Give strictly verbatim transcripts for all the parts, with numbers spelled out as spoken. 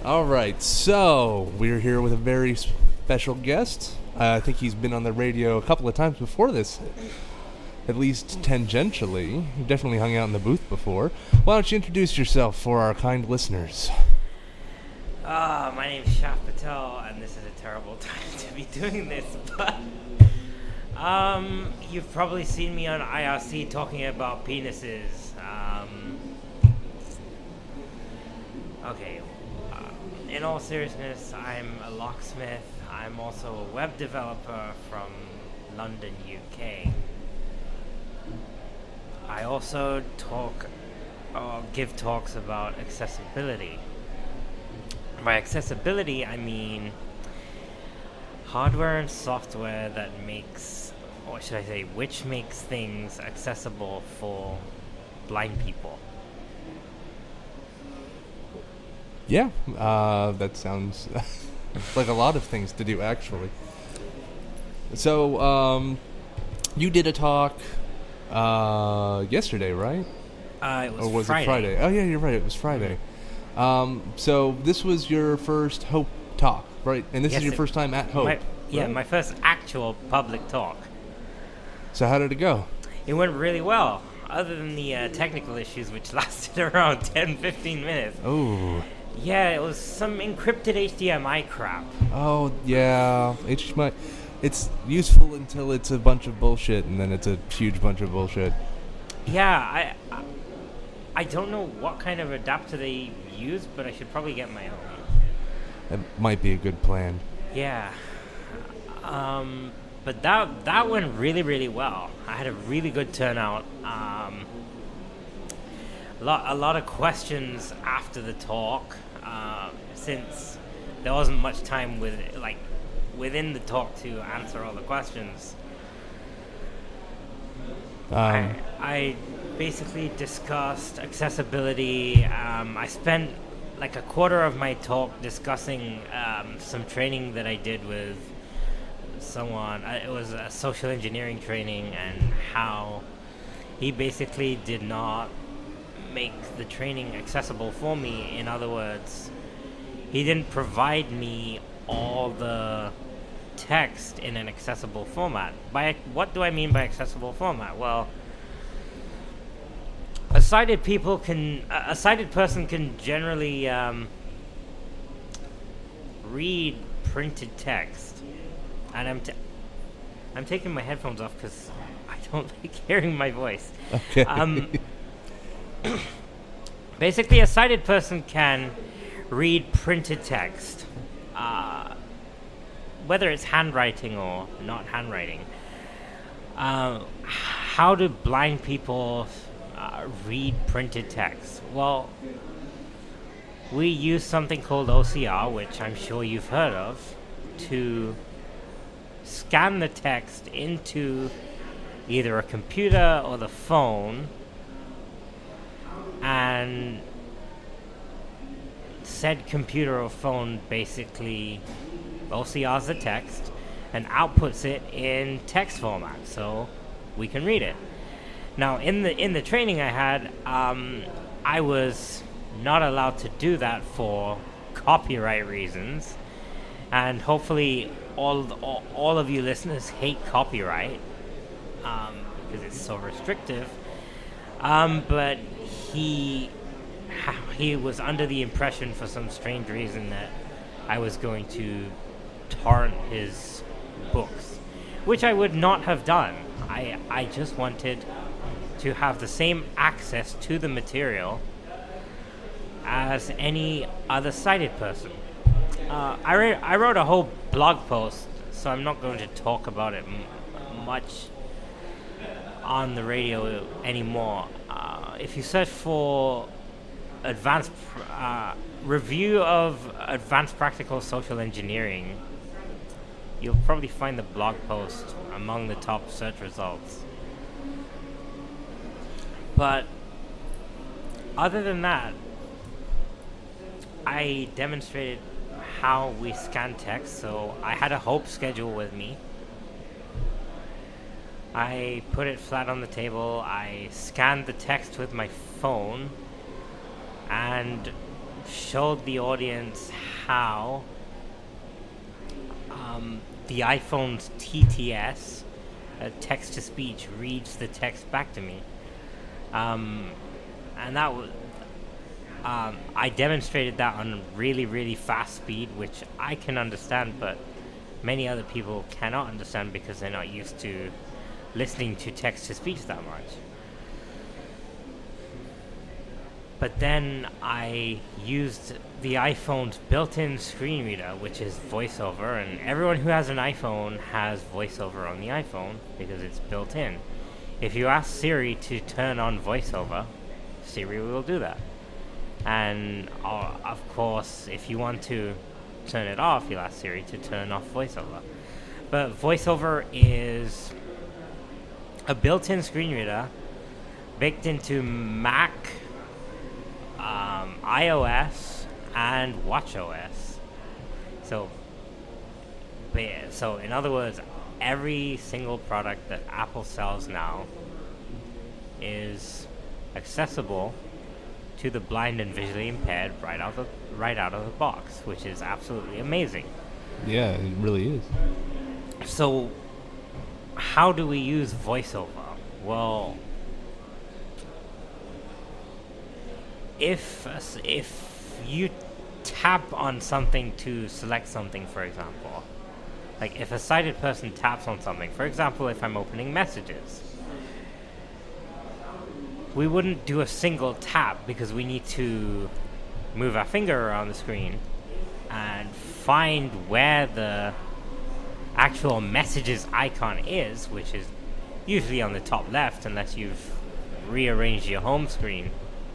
All right, so we're here with a very special guest. Uh, I think he's been on the radio a couple of times before this, at least tangentially. He definitely hung out in the booth before. Why don't you introduce yourself for our kind listeners? Ah, uh, my name is Shaf Patel, and this is a terrible time to be doing this, but um, you've probably seen me on I R C talking about penises. Um, okay, uh, in all seriousness, I'm a locksmith. I'm also a web developer from London, U K. I also talk or give talks about accessibility. By accessibility, I mean hardware and software that makes, or should I say, which makes things accessible for blind people. Yeah, uh, that sounds like a lot of things to do, actually. So, um, you did a talk uh, yesterday, right? Uh, it was or was Friday. it Friday? Oh, yeah, you're right. It was Friday. Um, so this was your first Hope talk, right? And this Yes, is your it- first time at Hope. My, yeah, right? my first actual public talk. So how did it go? It went really well, other than the uh, technical issues, which lasted around ten, fifteen minutes. Oh, Yeah, it was some encrypted H D M I crap. oh yeah. H D M I. It's useful until it's a bunch of bullshit, and then it's a huge bunch of bullshit. Yeah, I, I, I don't know what kind of adapter they use, but I should probably get my own. That might be a good plan. Yeah. Um, but that that went really, really well. I had a really good turnout. Um, a lot, a lot of questions after the talk, uh, since there wasn't much time with like within the talk to answer all the questions. Um, I, I basically discussed accessibility. Um, I spent like a quarter of my talk discussing um, some training that I did with someone. Uh, it was a social engineering training, and how he basically did not make the training accessible for me. In other words, he didn't provide me all the text in an accessible format. By what do I mean by accessible format? Well, a sighted people can, a sighted person can generally um, read printed text, and I'm, t- I'm taking my headphones off because I don't like hearing my voice. Okay. Um, basically, a sighted person can read printed text, uh, whether it's handwriting or not handwriting. Uh, how do blind people uh, read printed text? Well, we use something called O C R, which I'm sure you've heard of, to scan the text into either a computer or the phone, and said computer or phone basically O C Rs the text and outputs it in text format, so we can read it. Now, in the in the training I had, um, I was not allowed to do that for copyright reasons, and hopefully all all, all of you listeners hate copyright um, because it's so restrictive. Um, but he he was under the impression, for some strange reason, that I was going to torrent his books, which I would not have done. I I just wanted to have the same access to the material as any other sighted person. Uh, I, re- I wrote a whole blog post, so I'm not going to talk about it m- much on the radio anymore. Uh, if you search for advanced pr- uh, review of advanced practical social engineering, you'll probably find the blog post among the top search results. But other than that, I demonstrated how we scan text. So I had a Hope schedule with me. I put it flat on the table. I scanned the text with my phone, and showed the audience how um, the iPhone's T T S, uh, text-to-speech, reads the text back to me. Um, and that was... Um, I demonstrated that on really, really fast speed, which I can understand, but many other people cannot understand because they're not used to listening to text-to-speech that much. But then I used the iPhone's built-in screen reader, which is VoiceOver, and everyone who has an iPhone has VoiceOver on the iPhone because it's built in. If you ask Siri to turn on VoiceOver, Siri will do that. And uh, of course, if you want to turn it off, you'll ask Siri to turn off VoiceOver. But VoiceOver is a built-in screen reader baked into Mac, um, iOS, and watchOS. So, so in other words, every single product that Apple sells now is accessible to the blind and visually impaired right out of right out of the box, which is absolutely amazing. Yeah, it really is. So, how do we use VoiceOver? Well, if if you tap on something to select something, for example, like if a sighted person taps on something, for example, if I'm opening messages, we wouldn't do a single tap because we need to move our finger around the screen and find where the actual messages icon is, which is usually on the top left unless you've rearranged your home screen.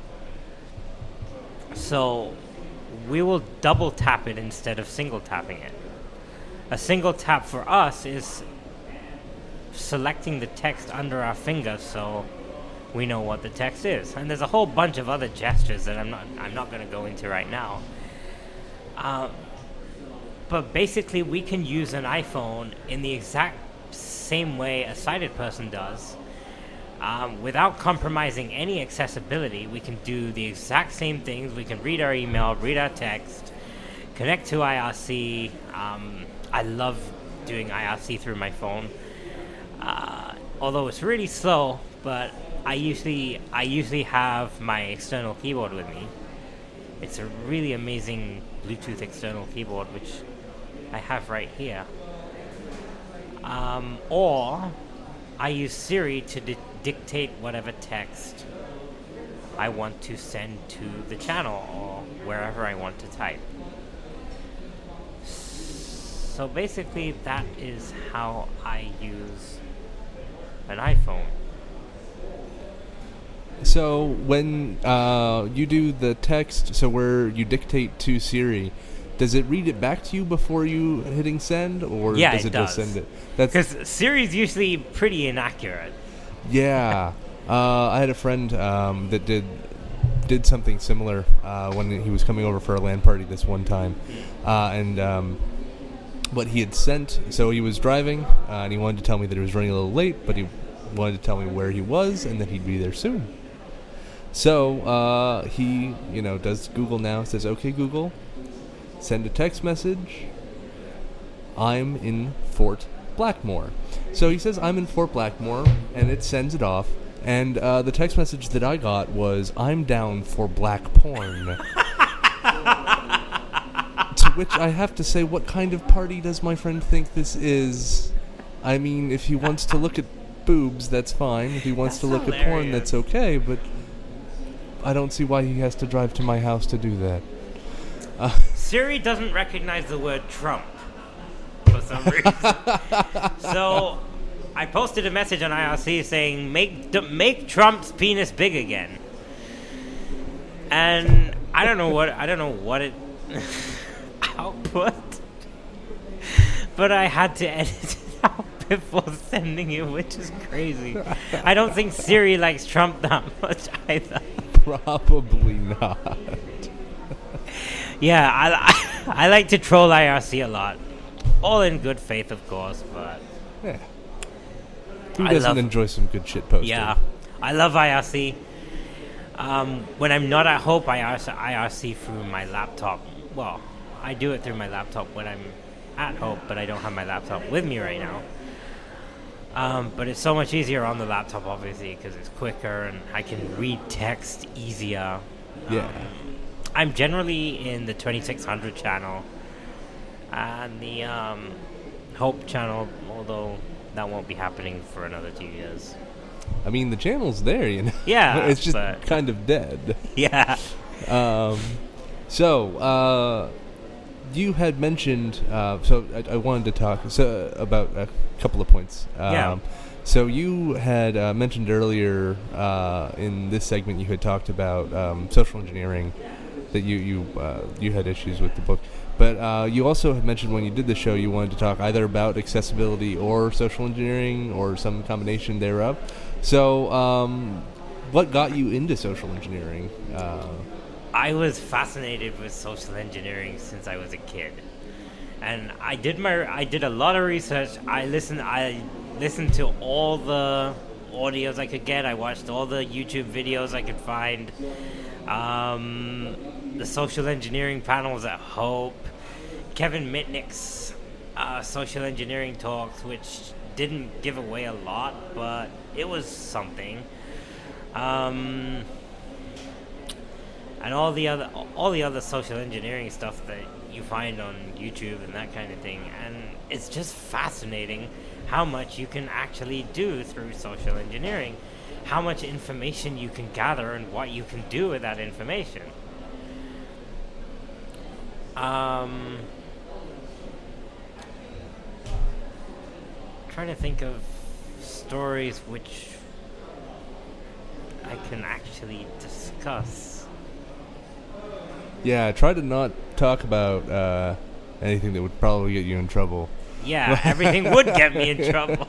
So we will double tap it instead of single tapping it. A single tap for us is selecting the text under our finger so we know what the text is. And there's a whole bunch of other gestures that I'm not I'm not going to go into right now. Uh, but basically, we can use an iPhone in the exact same way a sighted person does. Um, without compromising any accessibility, we can do the exact same things. We can read our email, read our text, connect to I R C. Um, I love doing I R C through my phone. Uh, although it's really slow, but I usually I usually have my external keyboard with me. It's a really amazing Bluetooth external keyboard, which I have right here. Um, or I use Siri to di- dictate whatever text I want to send to the channel or wherever I want to type. So basically, that is how I use an iPhone. So when uh, you do the text, so where you dictate to Siri, does it read it back to you before you hitting send, or yeah, does it, it does. just send it? That's because Siri's usually pretty inaccurate. Yeah, uh, I had a friend um, that did did something similar uh, when he was coming over for a LAN party this one time, uh, and um, what he had sent. So he was driving, uh, and he wanted to tell me that he was running a little late, but he wanted to tell me where he was and that he'd be there soon. So uh, he, you know, does Google Now, says, "Okay, Google, send a text message. I'm in Fort Blackmore." So he says, "I'm in Fort Blackmore," and it sends it off. And uh, the text message that I got was, "I'm down for black porn." To which I have to say, what kind of party does my friend think this is? I mean, if he wants to look at boobs, that's fine. If he wants that's to look hilarious. at porn, that's okay. But I don't see why he has to drive to my house to do that. Uh, Siri doesn't recognize the word Trump for some reason. So I posted a message on I R C saying, make d- make Trump's penis big again. And I don't know what I don't know what it output, but I had to edit it out before sending it, which is crazy. I don't think Siri likes Trump that much either. Probably not. Yeah, I, I like to troll I R C a lot. All in good faith, of course, but... Yeah. Who I doesn't love, enjoy some good shit posting? Yeah, I love I R C. Um, when I'm not at Hope, I I R C through my laptop. Well, I do it through my laptop when I'm at Hope, but I don't have my laptop with me right now. Um, but it's so much easier on the laptop, obviously, because it's quicker and I can read text easier. Yeah. Um, I'm generally in the twenty-six hundred channel and the um, Hope channel, although that won't be happening for another two years. I mean, the channel's there, you know. Yeah, it's just but kind of dead. Yeah. Um, so, uh, you had mentioned, uh, so I, I wanted to talk so, about a couple of points. Um, Yeah. So you had uh, mentioned earlier uh, in this segment, you had talked about um, social engineering, that you you uh, you had issues with the book. But uh, you also had mentioned when you did the show, you wanted to talk either about accessibility or social engineering or some combination thereof. So, um, what got you into social engineering? Uh, I was fascinated with social engineering since I was a kid, and I did my I did a lot of research. I listened I listened to all the audios I could get. I watched all the YouTube videos I could find. Um, the social engineering panels at Hope, Kevin Mitnick's uh, social engineering talks, which didn't give away a lot, but it was something. Um, and all the other all the other social engineering stuff that you find on YouTube and that kind of thing. And it's just fascinating how much you can actually do through social engineering, how much information you can gather and what you can do with that information. Um, trying to think of stories which I can actually discuss. yeah, try to not talk about uh, anything that would probably get you in trouble. Yeah, everything would get me in trouble.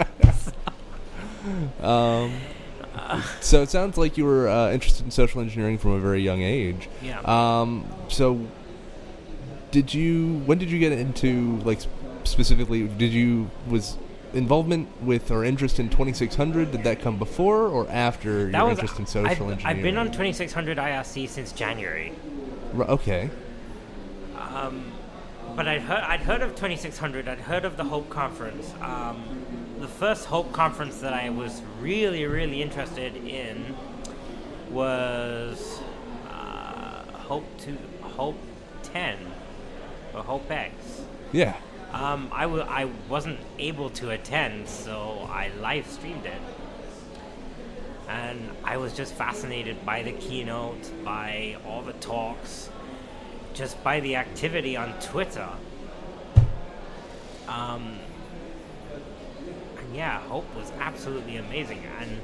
Um, so it sounds like you were uh, interested in social engineering from a very young age. Yeah. Um, so did you, when did you get into, like, specifically, did you, was involvement with or interest in twenty-six hundred, did that come before or after That your was, interest in social I've, engineering? I've been on twenty-six hundred I R C since January. R- okay. Um, but I'd heard, I'd heard of twenty-six hundred. I'd heard of the Hope Conference. Um, the first Hope Conference that I was really, really interested in was uh, Hope to Hope ten or Hope X. Yeah. Um, I, w- I wasn't able to attend, so I live streamed it. And I was just fascinated by the keynote, by all the talks, just by the activity on Twitter. Um, and yeah, Hope was absolutely amazing. And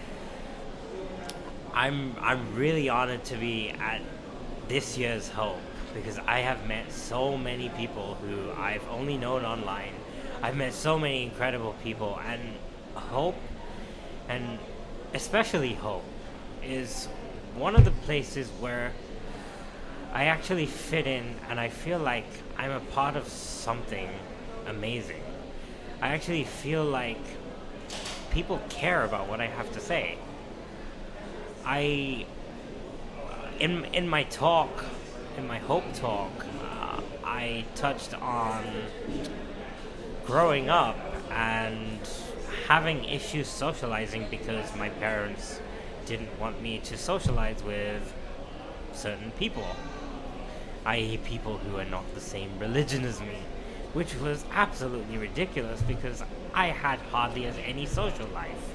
I'm I'm really honored to be at this year's Hope, because I have met so many people who I've only known online. I've met so many incredible people, and Hope, and especially Hope, is one of the places where I actually fit in, and I feel like I'm a part of something amazing. I actually feel like people care about what I have to say. I, in in my talk, in my Hope talk, uh, I touched on growing up and having issues socializing because my parents didn't want me to socialize with certain people, that is people who are not the same religion as me, which was absolutely ridiculous because I had hardly any social life.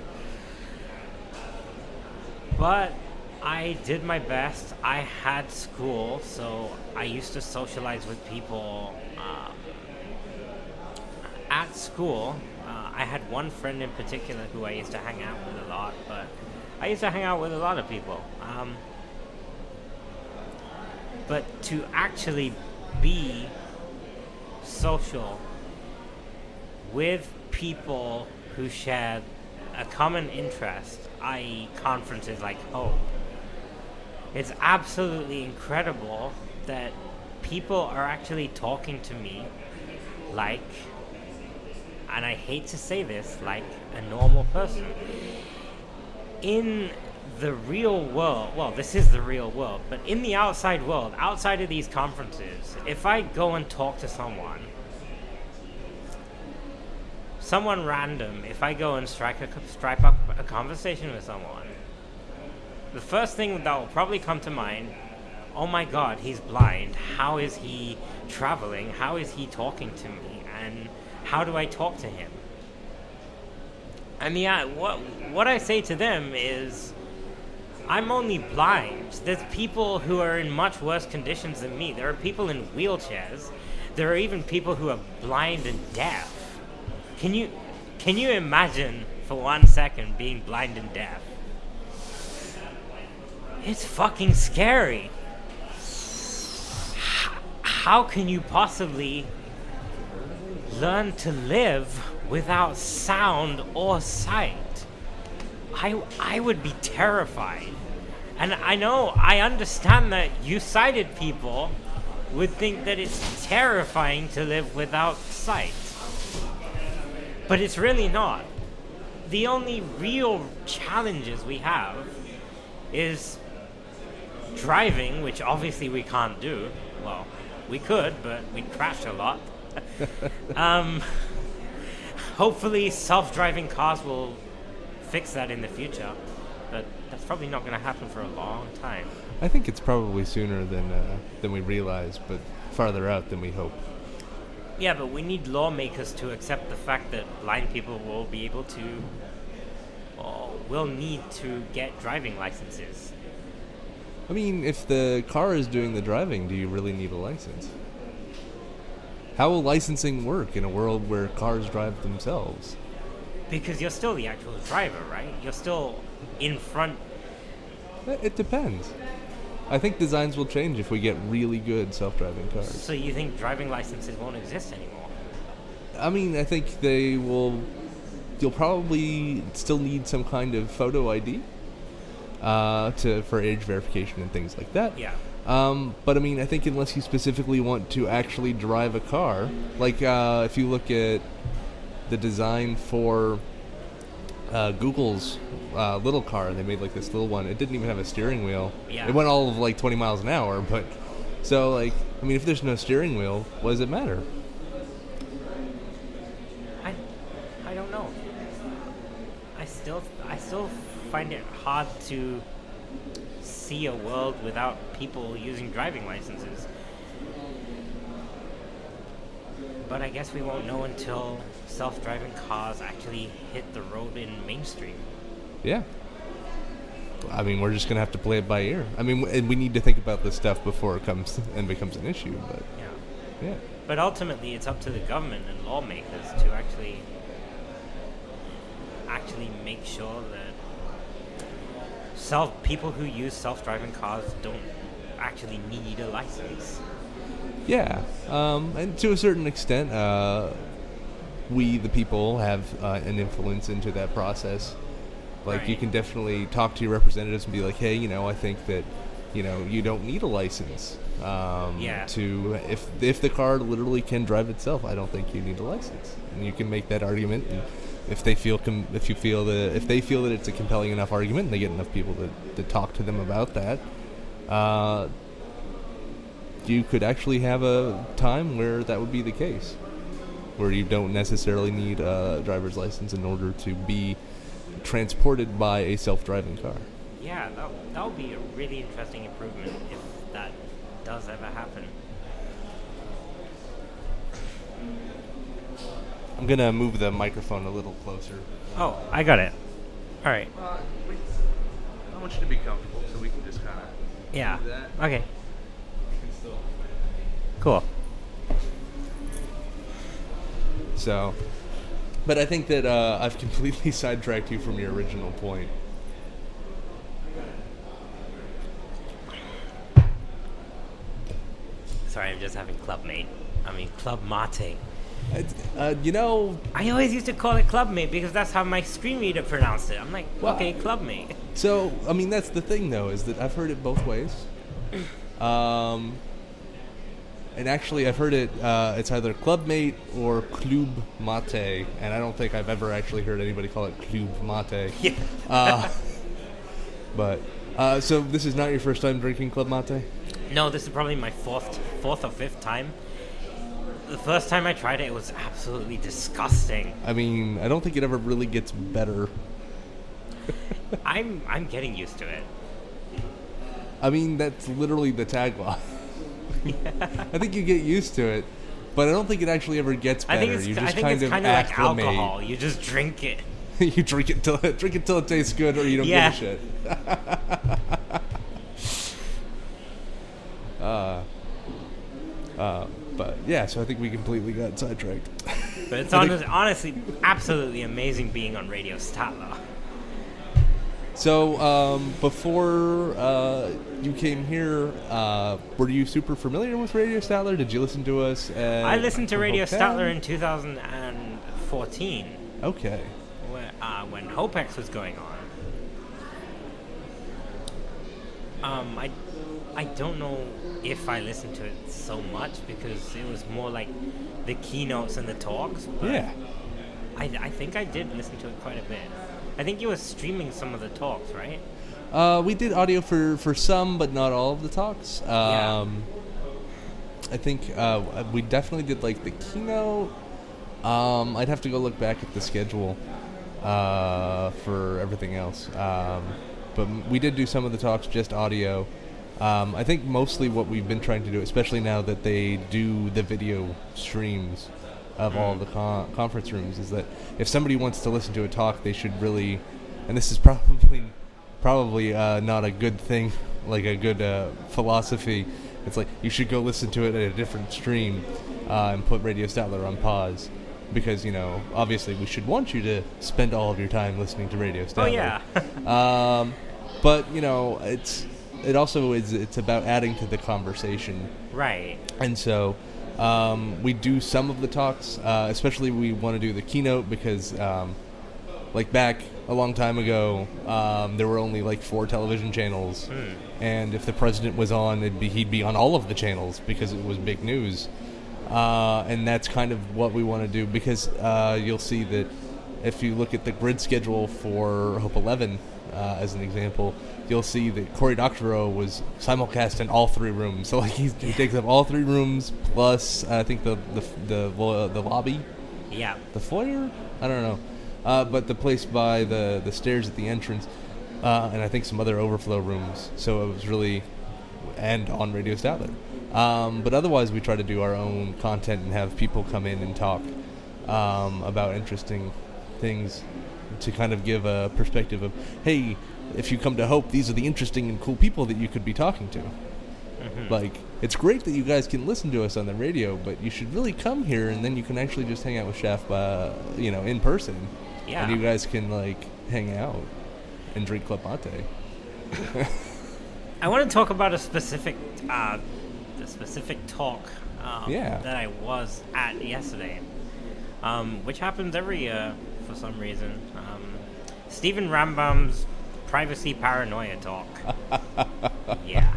But I did my best. I had school, so I used to socialize with people um, at school. Uh, I had one friend in particular who I used to hang out with a lot, but I used to hang out with a lot of people. Um, but to actually be social with people who share a common interest, that is conferences like Hope, it's absolutely incredible that people are actually talking to me like, and I hate to say this, like a normal person. In the real world, well, this is the real world, but in the outside world, outside of these conferences, if I go and talk to someone, someone random, if I go and strike a, strike up a conversation with someone, the first thing that will probably come to mind, oh my god, he's blind. How is he traveling? How is he talking to me? And how do I talk to him? I mean, I, what, what I say to them is, I'm only blind. There's people who are in much worse conditions than me. There are people in wheelchairs. There are even people who are blind and deaf. Can you, can you imagine for one second being blind and deaf? It's fucking scary. H- how can you possibly learn to live without sound or sight? I, I would be terrified. And I know, I understand that you sighted people would think that it's terrifying to live without sight. But it's really not. The only real challenges we have is driving, which obviously we can't do. Well, we could, but we'd crash a lot. um, hopefully self-driving cars will fix that in the future, but that's probably not going to happen for a long time. I think it's probably sooner than uh, than we realize, but farther out than we hope. Yeah, but we need lawmakers to accept the fact that blind people will be able to, or will need to get driving licenses. I mean, if the car is doing the driving, do you really need a license? How will licensing work in a world where cars drive themselves? Because you're still the actual driver, right? You're still in front. It depends. I think designs will change if we get really good self-driving cars. So you think driving licenses won't exist anymore? I mean, I think they will... You'll probably still need some kind of photo I D uh, to for age verification and things like that. Yeah. Um, but I mean, I think unless you specifically want to actually drive a car, like uh, if you look at the design for uh, Google's uh, little car, they made like this little one. It didn't even have a steering wheel. Yeah. It went all of like twenty miles an hour, but so like, I mean, if there's no steering wheel, what does it matter? I, I don't know. I still, I still find it hard to see a world without people using driving licenses. But I guess we won't know until self-driving cars actually hit the road in mainstream. Yeah. I mean, we're just going to have to play it by ear. I mean, and we need to think about this stuff before it comes and becomes an issue, but Yeah. yeah. But ultimately, it's up to the government and lawmakers to actually actually make sure that self people who use self-driving cars don't actually need a license. Yeah, um, and to a certain extent, uh, we, the people, have uh, an influence into that process. Like, Right. you can definitely talk to your representatives and be like, hey, you know, I think that, you know, you don't need a license. Um, Yeah. To, if if the car literally can drive itself, I don't think you need a license. And you can make that argument, and if they feel, com- if you feel that, if they feel that it's a compelling enough argument, and they get enough people to, to talk to them about that, uh, you could actually have a time where that would be the case, where you don't necessarily need a driver's license in order to be transported by a self-driving car. Yeah, that that would be a really interesting improvement if that does ever happen. I'm gonna move the microphone a little closer. Oh, I got it. All right. Uh, we, I want you to be comfortable, so we can just kind of Yeah. do that. Okay. Cool. So, but I think that uh, I've completely sidetracked you from your original point. Sorry, I'm just having Club Mate. I mean, Club Mate. It's, uh, you know, I always used to call it Club Mate because that's how my screen reader pronounced it. I'm like, Well, okay, Club Mate. so, I mean, that's the thing, though, is that I've heard it both ways. Um, and actually, I've heard it, uh, it's either Club Mate or Club Mate, and I don't think I've ever actually heard anybody call it Club Mate. Yeah. Uh, But uh, so this is not your first time drinking Club Mate? No, this is probably my fourth, fourth or fifth time. The first time I tried it, it was absolutely disgusting. I mean, I don't think it ever really gets better. I'm I'm getting used to it. I mean, that's literally the tagline. Yeah. I think you get used to it, but I don't think it actually ever gets better. I think it's, you just I think kind it's of kind of like acclimate. alcohol. You just drink it. You drink it till drink it till it tastes good, or you don't Yeah. give a shit. uh, uh, but yeah, so I think we completely got sidetracked. But it's I think- honest, honestly absolutely amazing being on Radio Statler. So um, before uh, you came here, uh, were you super familiar with Radio Statler? Did you listen to us? At I listened to Radio Hotel? Statler in two thousand fourteen Okay. when, uh, when Hopex was going on. Um, I, I don't know if I listened to it so much because it was more like the keynotes and the talks. But Yeah. I, I think I did listen to it quite a bit. I think you were streaming some of the talks, right? Uh, we did audio for, for some, but not all of the talks. Um, Yeah. I think uh, we definitely did like the keynote. Um, I'd have to go look back at the schedule uh, for everything else. Um, but we did do some of the talks just audio. Um, I think mostly what we've been trying to do, especially now that they do the video streams of all the con- conference rooms, is that if somebody wants to listen to a talk, they should really, and this is probably probably uh, not a good thing, like a good uh, philosophy. It's like you should go listen to it at a different stream uh, and put Radio Statler on pause, because you know obviously we should want you to spend all of your time listening to Radio Statler. Oh yeah. um, but you know it's it also is it's about adding to the conversation. Right. And so um, we do some of the talks, uh, especially we want to do the keynote because, um, like back a long time ago, um, there were only like four television channels, Mm. and if the president was on, it'd be, he'd be on all of the channels because it was big news. Uh, and that's kind of what we want to do because uh, you'll see that if you look at the grid schedule for Hope eleven, uh, as an example, you'll see that Cory Doctorow was simulcast in all three rooms. So like he's, he takes up all three rooms plus uh, I think the the the, lo- the lobby, Yeah. the foyer. I don't know, uh, but the place by the the stairs at the entrance, uh, and I think some other overflow rooms. So it was really and on Radio Statler. Um, but otherwise, we try to do our own content and have people come in and talk um, about interesting things to kind of give a perspective of, hey, if you come to Hope, these are the interesting and cool people that you could be talking to. Mm-hmm. Like, it's great that you guys can listen to us on the radio, but you should really come here, and then you can actually just hang out with Chef, uh, you know, in person. Yeah. And you guys can, like, hang out and drink Club Mate. I want to talk about a specific, uh, a specific talk um, Yeah. that I was at yesterday, um, which happens every year for some reason. Um, Stephen Rambam's privacy paranoia talk. Yeah.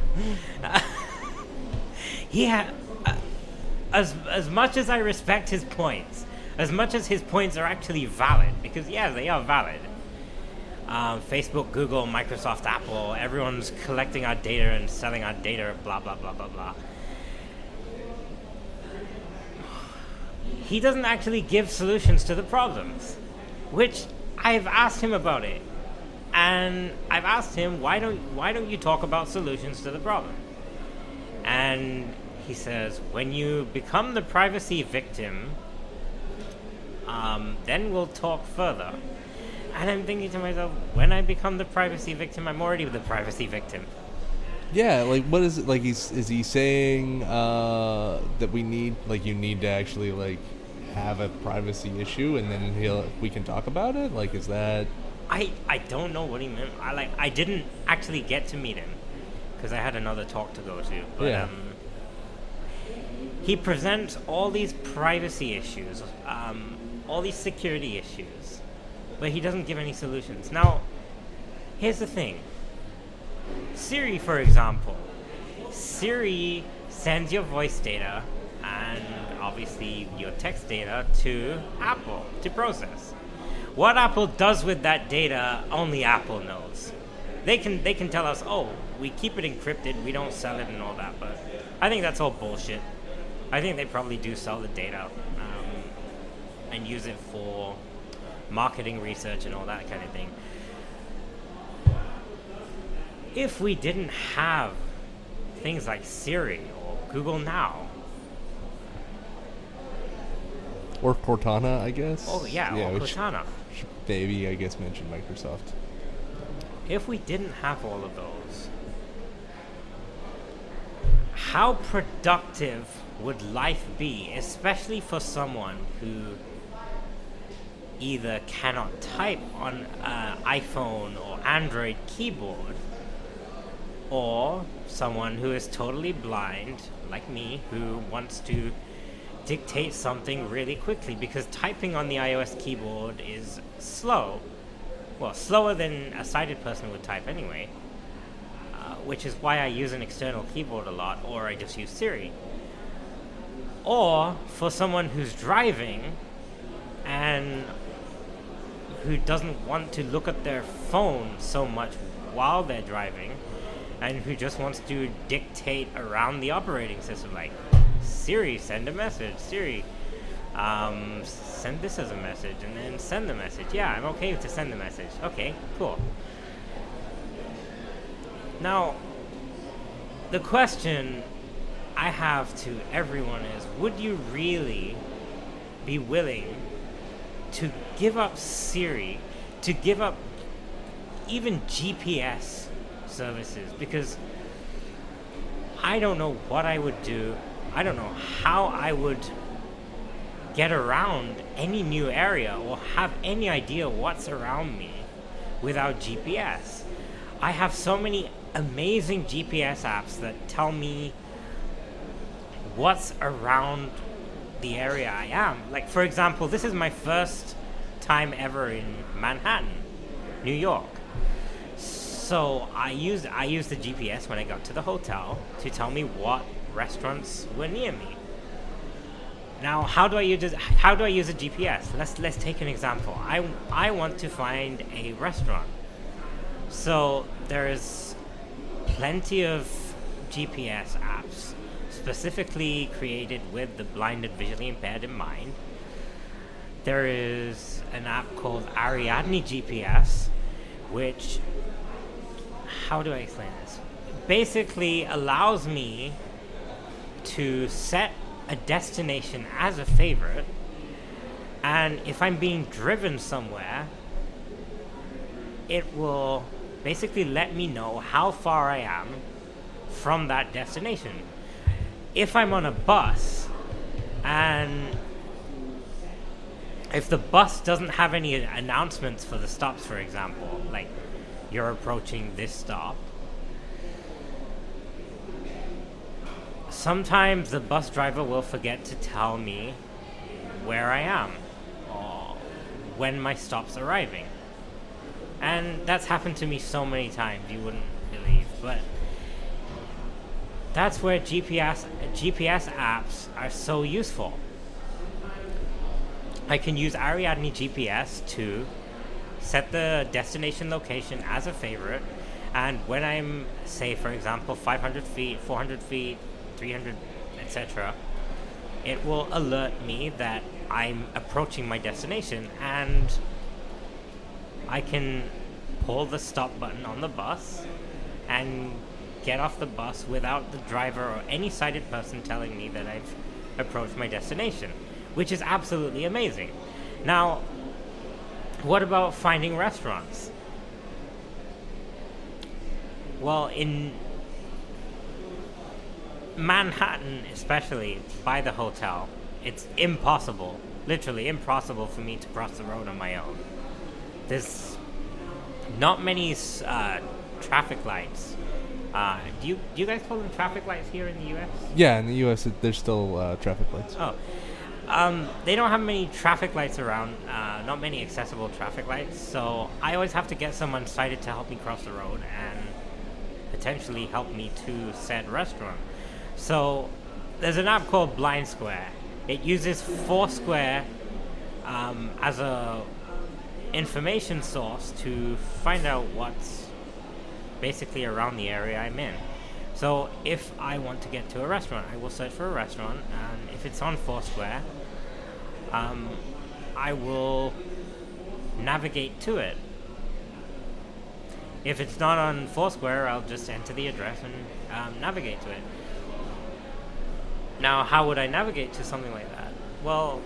he ha- uh, as as much as I respect his points, as much as his points are actually valid, because yeah, they are valid. Um, Facebook, Google, Microsoft, Apple, everyone's collecting our data and selling our data, blah, blah, blah, blah, blah. He doesn't actually give solutions to the problems, which I've asked him about it. And I've asked him, why don't why don't you talk about solutions to the problem? And he says, when you become the privacy victim, um, then we'll talk further. And I'm thinking to myself, when I become the privacy victim, I'm already the privacy victim. Yeah, like, what is it, like, he's, is he saying uh, that we need, like, you need to actually, like, have a privacy issue, and then he'll, we can talk about it? Like, is that... I, I don't know what he meant. I like I didn't actually get to meet him because I had another talk to go to. But Yeah. um, he presents all these privacy issues, um, all these security issues, but he doesn't give any solutions. Now, here's the thing. Siri, for example. Siri sends your voice data and obviously your text data to Apple to process. What Apple does with that data, only Apple knows. they can they can tell us, oh, we keep it encrypted, we don't sell it and all that, but I think that's all bullshit. I think they probably do sell the data um, and use it for marketing research and all that kind of thing. If we didn't have things like Siri or Google Now, or Cortana, I guess. Oh yeah, yeah or which Cortana. should maybe I guess mention Microsoft. If we didn't have all of those, how productive would life be, especially for someone who either cannot type on an iPhone or Android keyboard, or someone who is totally blind, like me, who wants to dictate something really quickly, because typing on the iOS keyboard is slow. Well, slower than a sighted person would type anyway, uh, which is why I use an external keyboard a lot, or I just use Siri. Or for someone who's driving and who doesn't want to look at their phone so much while they're driving, and who just wants to dictate around the operating system, like, Siri, send a message, Siri, um, send this as a message, and then send the message. Yeah, I'm okay to send the message. Okay, cool. Now, the question I have to everyone is, would you really be willing to give up Siri, to give up even G P S services? Because I don't know what I would do. I don't know how I would get around any new area or have any idea what's around me without G P S. I have so many amazing G P S apps that tell me what's around the area I am. Like, for example, this is my first time ever in Manhattan, New York. So I used I used the G P S when I got to the hotel to tell me what restaurants were near me. Now, how do I use it, how do I use a G P S? Let's let's take an example. I I want to find a restaurant. So there's plenty of G P S apps specifically created with the blind and visually impaired in mind. There is an app called Ariadne G P S, which, how do I explain this? Basically allows me to set a destination as a favorite, and if I'm being driven somewhere, it will basically let me know how far I am from that destination. If I'm on a bus, and if the bus doesn't have any announcements for the stops, for example, like you're approaching this stop, sometimes the bus driver will forget to tell me where I am or when my stop's arriving. And that's happened to me so many times you wouldn't believe. But that's where G P S G P S apps are so useful. I can use Ariadne G P S to set the destination location as a favorite, and when I'm, say, for example, five hundred feet, four hundred feet, three hundred, et cetera, it will alert me that I'm approaching my destination, and I can pull the stop button on the bus and get off the bus without the driver or any sighted person telling me that I've approached my destination, which is absolutely amazing. Now, what about finding restaurants? Well, in Manhattan, especially by the hotel, it's impossible, literally impossible for me to cross the road on my own. There's not many uh, traffic lights. Uh, do you do you guys call them traffic lights here in the U S? Yeah, in the U S it, there's still uh, traffic lights. Oh, um, they don't have many traffic lights around. Uh, not many accessible traffic lights. So I always have to get someone sighted to help me cross the road and potentially help me to said restaurant. So there's an app called Blind Square. It uses Foursquare um, as a information source to find out what's basically around the area I'm in. So if I want to get to a restaurant, I will search for a restaurant, and if it's on Foursquare, um, I will navigate to it. If it's not on Foursquare, I'll just enter the address and um, navigate to it. Now, how would I navigate to something like that? Well,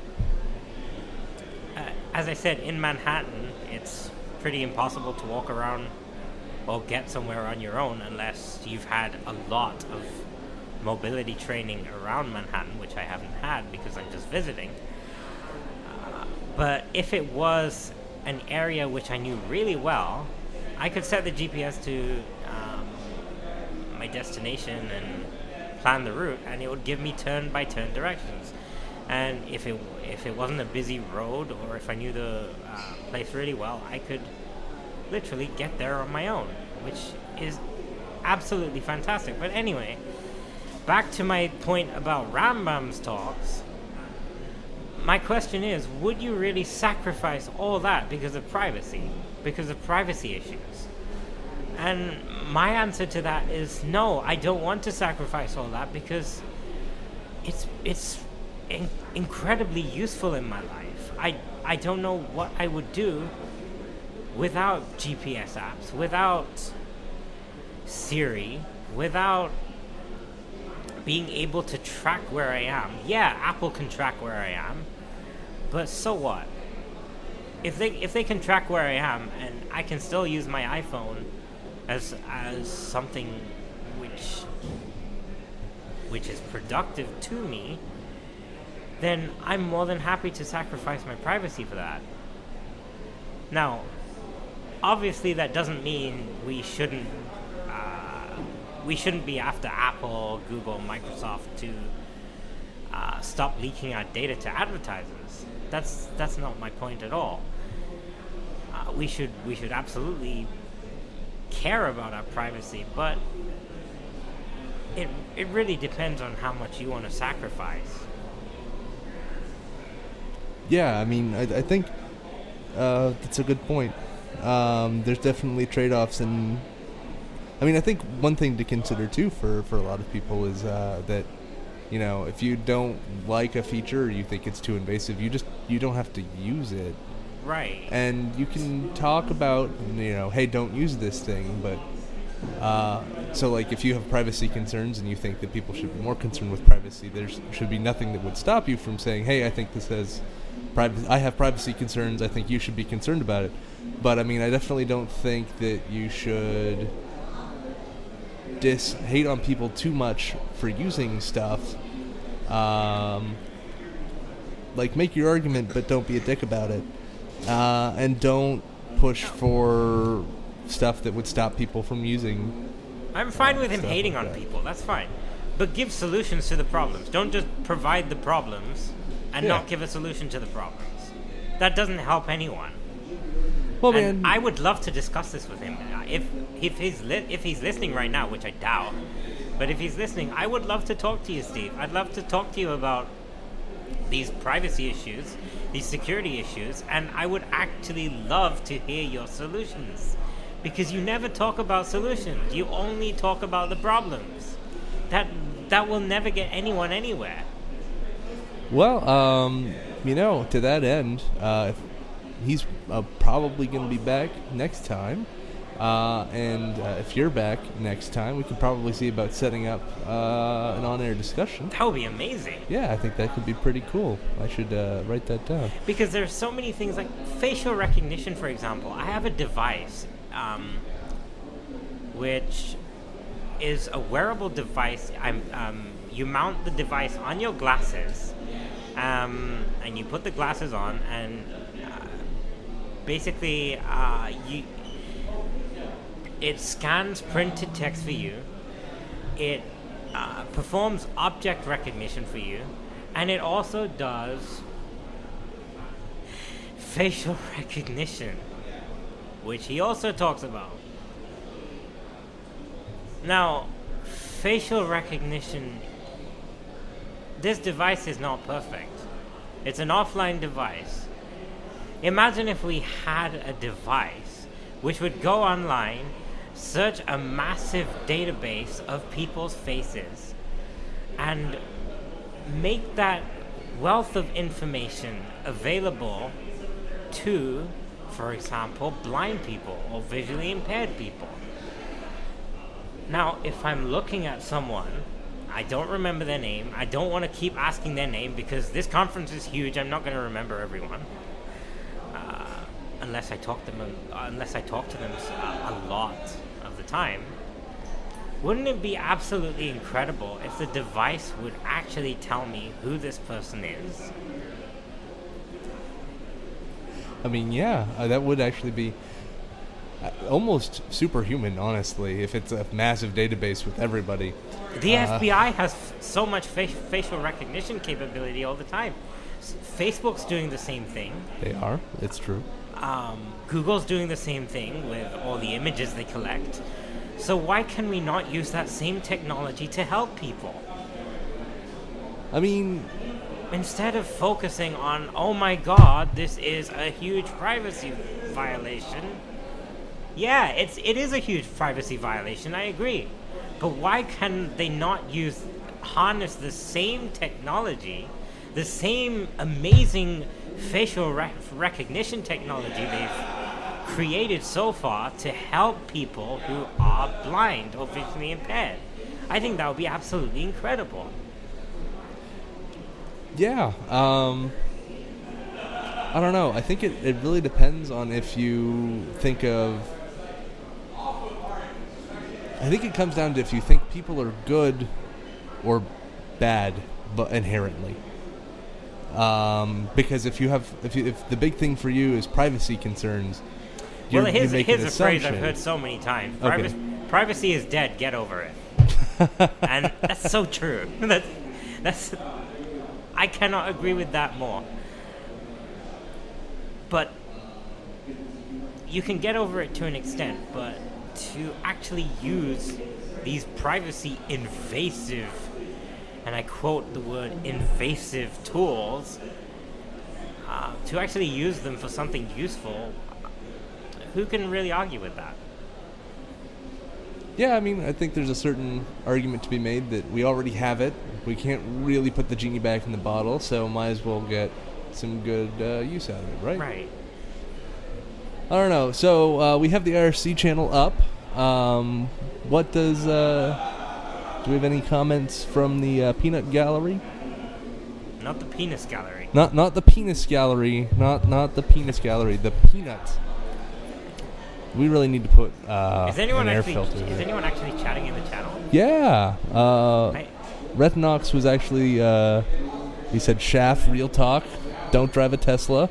uh, as I said, in Manhattan, it's pretty impossible to walk around or get somewhere on your own unless you've had a lot of mobility training around Manhattan, which I haven't had because I'm just visiting. Uh, but if it was an area which I knew really well, I could set the G P S to um, my destination and plan the route, and it would give me turn-by-turn directions. And if it if it wasn't a busy road, or if I knew the uh, place really well, I could literally get there on my own, which is absolutely fantastic. But anyway, back to my point about Rambam's talks. My question is, would you really sacrifice all that because of privacy? Because of privacy issues? And my answer to that is no, I don't want to sacrifice all that because it's it's in- incredibly useful in my life. I, I don't know what I would do without G P S apps, without Siri, without being able to track where I am. Yeah, Apple can track where I am, but so what? If they if they can track where I am and I can still use my iPhone as as something which which is productive to me, then I'm more than happy to sacrifice my privacy for that. Now, obviously that doesn't mean we shouldn't uh, we shouldn't be after Apple, Google, Microsoft to uh, stop leaking our data to advertisers. That's that's not my point at all. Uh, we should we should absolutely care about our privacy, but it it really depends on how much you want to sacrifice. Yeah, I mean, I, I think uh, that's a good point. Um, there's definitely trade-offs, and I mean, I think one thing to consider too for, for a lot of people is uh, that, you know, if you don't like a feature or you think it's too invasive, you just you don't have to use it. Right. And you can talk about, you know, hey, don't use this thing, but uh, so like if you have privacy concerns and you think that people should be more concerned with privacy, there should be nothing that would stop you from saying, hey, I think this has privacy. I have privacy concerns. I think you should be concerned about it. But I mean, I definitely don't think that you should dis hate on people too much for using stuff. Um, like, make your argument, but don't be a dick about it. Uh, and don't push for stuff that would stop people from using. I'm fine with him hating like on that. people. That's fine. But give solutions to the problems. Don't just provide the problems and Yeah. not give a solution to the problems. That doesn't help anyone. Well, And man, I would love to discuss this with him. Uh, If if he's li- if he's listening right now, which I doubt, but if he's listening, I would love to talk to you, Steve. I'd love to talk to you about these privacy issues, these security issues, and I would actually love to hear your solutions. Because you never talk about solutions. You only talk about the problems. That that will never get anyone anywhere. well, um, you know, to that end, uh, if he's uh, probably going to be back next time. Uh, and uh, if you're back next time, we could probably see about setting up uh, an on-air discussion. That would be amazing. Yeah, I think that could be pretty cool. I should uh, write that down. Because there's so many things like facial recognition, for example. I have a device um, which is a wearable device. I'm, um, you mount the device on your glasses, um, and you put the glasses on, and uh, basically uh, you it scans printed text for you. It uh, performs object recognition for you, and it also does facial recognition, which he also talks about. Now, facial recognition, this device is not perfect. It's an offline device. Imagine if we had a device which would go online search a massive database of people's faces and make that wealth of information available to, for example, blind people or visually impaired people. Now, if I'm looking at someone, I don't remember their name, I don't want to keep asking their name because this conference is huge, I'm not going to remember everyone. Uh, unless I talk to them, uh, unless I talk to them a, a lot of the time. Wouldn't it be absolutely incredible if the device would actually tell me who this person is? I mean, yeah, uh, that would actually be uh, almost superhuman, honestly, if it's a massive database with everybody. The uh, F B I has f- so much fa- facial recognition capability all the time. S- Facebook's doing the same thing. They are. It's true. Um, Google's doing the same thing with all the images they collect. So why can we not use that same technology to help people? I mean, instead of focusing on, oh my god, this is a huge privacy violation. Yeah, it's it is a huge privacy violation, I agree. But why can they not use, harness the same technology, the same amazing facial rec- recognition technology they've created so far to help people who are blind or visually impaired? I think that would be absolutely incredible. Yeah, um, I don't know. I think it, it really depends on if you think of... I think it comes down to if you think people are good or bad, but inherently. Um, because if you have, if you, if the big thing for you is privacy concerns, you're, well, here's, you make here's an a phrase assumption. I've heard so many times: Okay. Privacy, privacy is dead. Get over it. And that's so true. that's, that's I cannot agree with that more. But you can get over it to an extent, but to actually use these privacy invasive, and I quote the word invasive tools, uh, to actually use them for something useful, who can really argue with that? Yeah, I mean, I think there's a certain argument to be made that we already have it. We can't really put the genie back in the bottle, so might as well get some good uh, use out of it, right? Right. I don't know. So uh, we have the I R C channel up. Um, what does... Uh, do we have any comments from the uh, Peanut Gallery? Not the penis gallery. Not not the penis gallery. Not not the penis gallery. The peanut. We really need to put uh, Is anyone an air actually filter. is there. anyone actually chatting in the channel? Yeah. Uh, I, Retinox was actually, uh, he said, Shaft, real talk, don't drive a Tesla.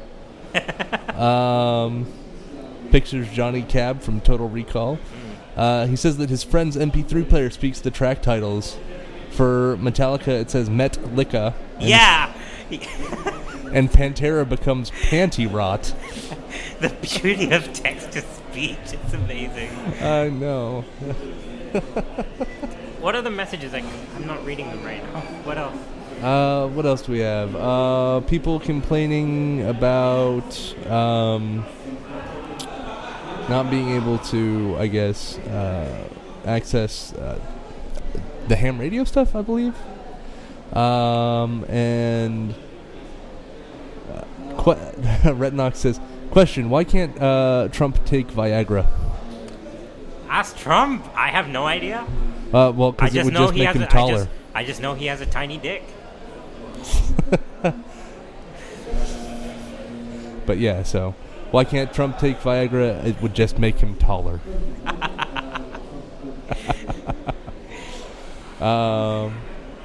um, pictures Johnny Cab from Total Recall. Uh, he says that his friend's M P three player speaks the track titles. For Metallica, it says Metallica. And, yeah! and Pantera becomes Panty Rot. The beauty of text-to-speech, it's amazing. I know. What are the messages? I, I'm not reading them right now. What else? Uh, what else do we have? Uh, people complaining about um, not being able to, I guess, uh, access uh, the ham radio stuff, I believe. Um, and uh, qu- Retinox says, question, why can't uh, Trump take Viagra? Ask Trump. I have no idea. Uh, well, I because it just would know just he make has. him A, I taller. just, I just know he has a tiny dick. But yeah, so why can't Trump take Viagra? It would just make him taller. um,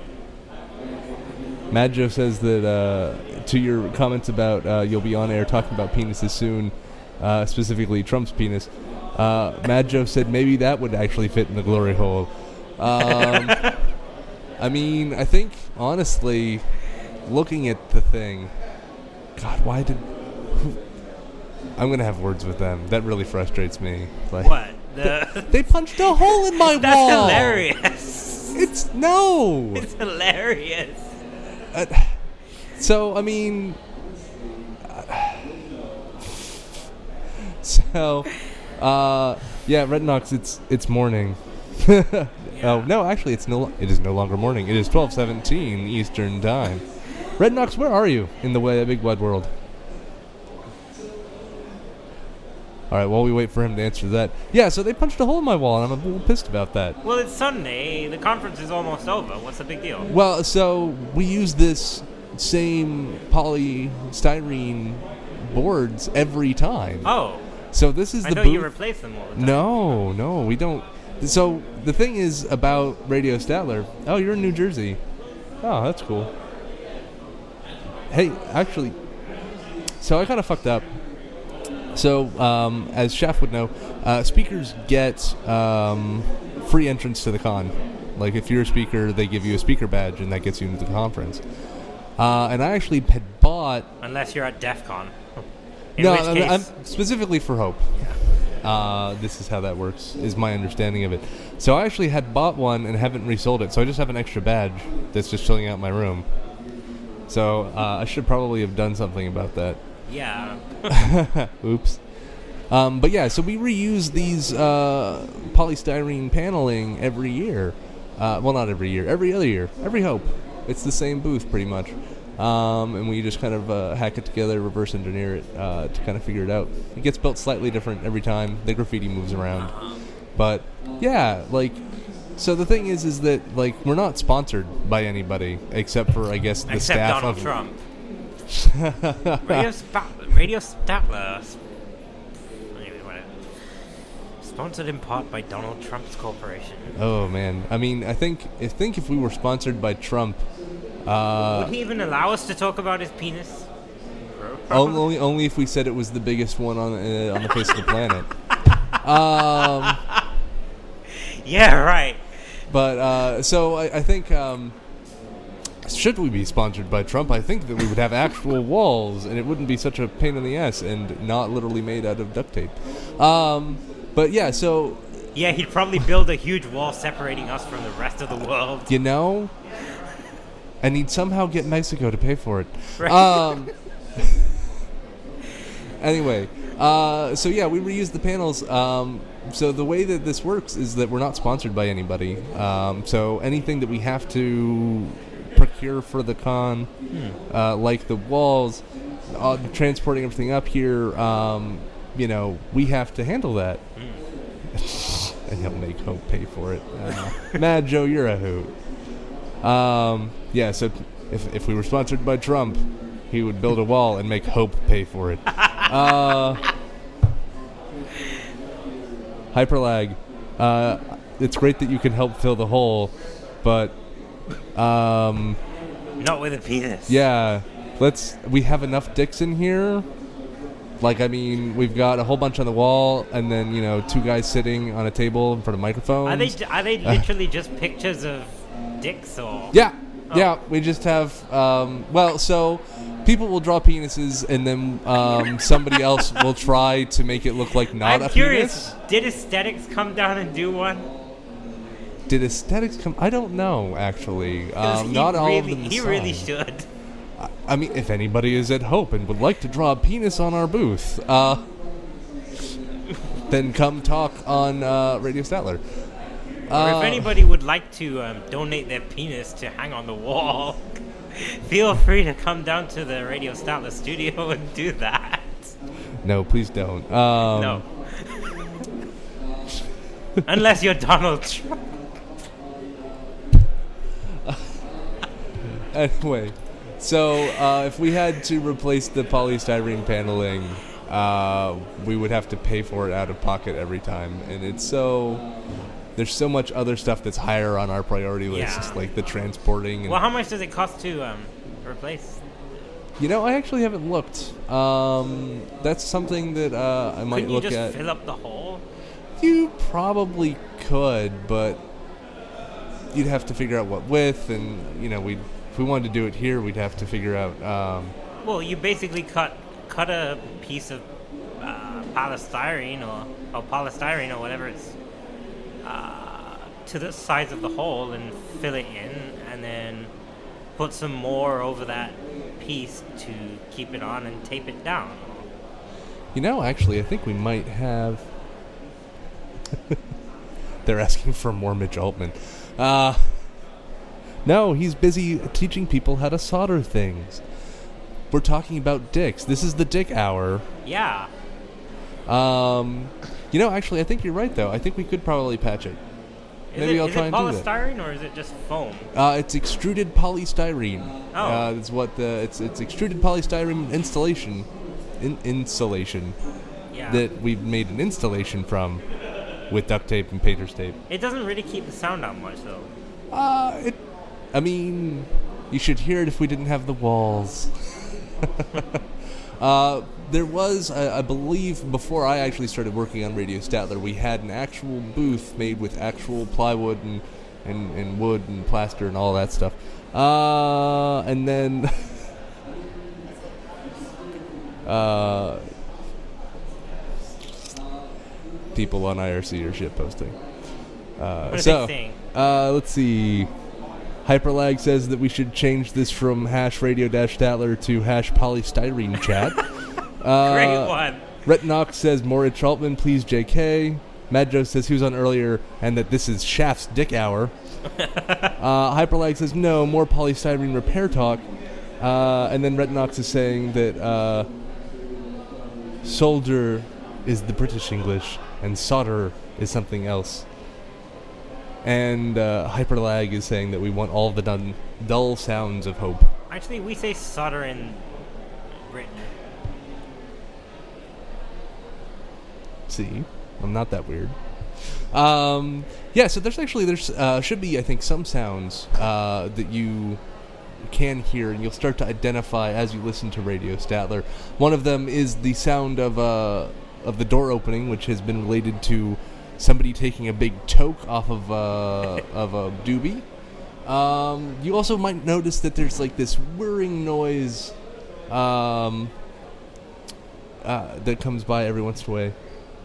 Mad Joe says that uh, to your comments about uh, you'll be on air talking about penises soon, uh, specifically Trump's penis. Uh, Mad Joe said maybe that would actually fit in the glory hole. Um, I mean, I think honestly, looking at the thing, God, why did? I'm gonna have words with them. That really frustrates me. Like, What? The they punched a hole in my That's wall. hilarious. It's no. It's hilarious. Uh, so I mean, uh, so uh, Yeah, Red Knox, it's it's morning. Oh no, actually, it's no. It is no longer morning. It is twelve seventeen Eastern time. Red Knox, where are you in the way big wide world? All right, while we wait for him to answer that. Yeah, so they punched a hole in my wall, and I'm a little pissed about that. Well, it's Sunday. The conference is almost over. What's the big deal? Well, so we use this same polystyrene boards every time. Oh. So this is I the thought booth. you replaced them all the time. No, no, we don't. So the thing is about Radio Statler. Oh, you're in New Jersey. Oh, that's cool. Hey, actually, so I kind of fucked up. So, um, as Shaft would know, uh, speakers get um, free entrance to the con. Like, if you're a speaker, they give you a speaker badge, and that gets you into the conference. Uh, and I actually had bought... Unless you're at DEF CON. In no, which I'm, case... I'm specifically for Hope. Uh, this is how that works, is my understanding of it. So I actually had bought one and haven't resold it, so I just have an extra badge that's just chilling out in my room. So uh, I should probably have done something about that. Yeah. Oops. Um, but yeah, so we reuse these uh, polystyrene paneling every year. Uh, well, not every year. Every other year. Every Hope. It's the same booth, pretty much. Um, and we just kind of uh, hack it together, reverse engineer it uh, to kind of figure it out. It gets built slightly different every time. The graffiti moves around. But, yeah, like... So the thing is, is that, like, we're not sponsored by anybody, except for, I guess, the Except staff Donald of... Trump. Radio, Spa- Radio Statler. Anyway, whatever. Sponsored in part by Donald Trump's corporation. Oh man, I mean, I think I think if we were sponsored by Trump, uh, would he even allow us to talk about his penis? only only if we said it was the biggest one on uh, on the face of the planet. Um, yeah, right. but uh, so I, I think. Um, Should we be sponsored by Trump, I think that we would have actual walls, and it wouldn't be such a pain in the ass, and not literally made out of duct tape. Um, but yeah, so... Yeah, he'd probably build a huge wall separating us from the rest of the world. You know? And he'd somehow get Mexico to pay for it. Right. Um, anyway, uh, so yeah, we reuse the panels. Um, so the way that this works is that we're not sponsored by anybody. Um, so anything that we have to... procure for the con, hmm. uh, like the walls, uh, transporting everything up here, um, you know, we have to handle that. Mm. And he'll make Hope pay for it. Uh, Mad Joe, you're a hoot. Um, yeah, so if if we were sponsored by Trump, he would build a wall and make Hope pay for it. uh, Hyperlag, uh, it's great that you can help fill the hole, but... Um, Not with a penis. Yeah, let's. We have enough dicks in here. Like, I mean, we've got a whole bunch on the wall, and then you know, two guys sitting on a table in front of microphones. Are they? Are they literally uh, just pictures of dicks, or? Yeah, oh. yeah. We just have. Um, well, so people will draw penises, and then um, somebody else will try to make it look like not I'm a curious, penis. Did Aesthetics come down and do one? Did Aesthetics come? I don't know, actually. Um, not really, all of them. He sign. really should. I, I mean, if anybody is at Hope and would like to draw a penis on our booth, uh, then come talk on uh, Radio Statler. Or Uh, if anybody would like to um, donate their penis to hang on the wall, feel free to come down to the Radio Statler studio and do that. No, please don't. Um, no. Unless you're Donald Trump. Anyway, so uh, if we had to replace the polystyrene paneling, uh, we would have to pay for it out of pocket every time, and it's so there's so much other stuff that's higher on our priority list, Yeah. like the transporting. And, Well, how much does it cost to um, replace? you know, I actually haven't looked. Um, that's something that uh, I might Couldn't you look just at. fill up the hole? You probably could, but you'd have to figure out what width, and you know, we if we wanted to do it here, we'd have to figure out. Um, Well, you basically cut cut a piece of uh, polystyrene or, or polystyrene or whatever it's uh, to the size of the hole and fill it in, and then put some more over that piece to keep it on and tape it down. you know, actually, I think we might have. They're asking for more Mitch Altman. Uh, no, he's busy teaching people how to solder things. We're talking about dicks. This is the dick hour. Yeah. Um, you know, actually, I think you're right, though. I think we could probably patch it. Is Maybe it, I'll is try it and do that. polystyrene or is it just foam? Uh, it's extruded polystyrene. Oh. Uh, that's what the it's it's extruded polystyrene installation, in, insulation Yeah. that we've made an installation from, with duct tape and painter's tape. It doesn't really keep the sound out much, though. Uh, it. I mean, you should hear it if we didn't have the walls. uh, there was, I, I believe, before I actually started working on Radio Statler, we had an actual booth made with actual plywood and, and, and wood and plaster and all that stuff. Uh, and then... uh, people on I R C are shitposting. Uh, What are so, they saying? Uh, let's see. Hyperlag says that we should change this from hash radio dash Statler to hash polystyrene chat. uh, Great one. Retinox says more Mitch Altman, please J K. Mad Joe says he was on earlier and that this is Shaft's dick hour. uh, Hyperlag says no, more polystyrene repair talk. Uh, and then Retinox is saying that uh, solder is the British English and solder is something else. And uh, Hyperlag is saying that we want all the dun- dull sounds of hope. Actually, we say solder in Britain. See, I'm not that weird. Um, yeah, so there's actually there's uh, should be I think some sounds uh, that you can hear, and you'll start to identify as you listen to Radio Statler. One of them is the sound of uh, of the door opening, which has been related to somebody taking a big toke off of uh, of a doobie. Um, you also might notice that there's like this whirring noise um, uh, that comes by every once in a while.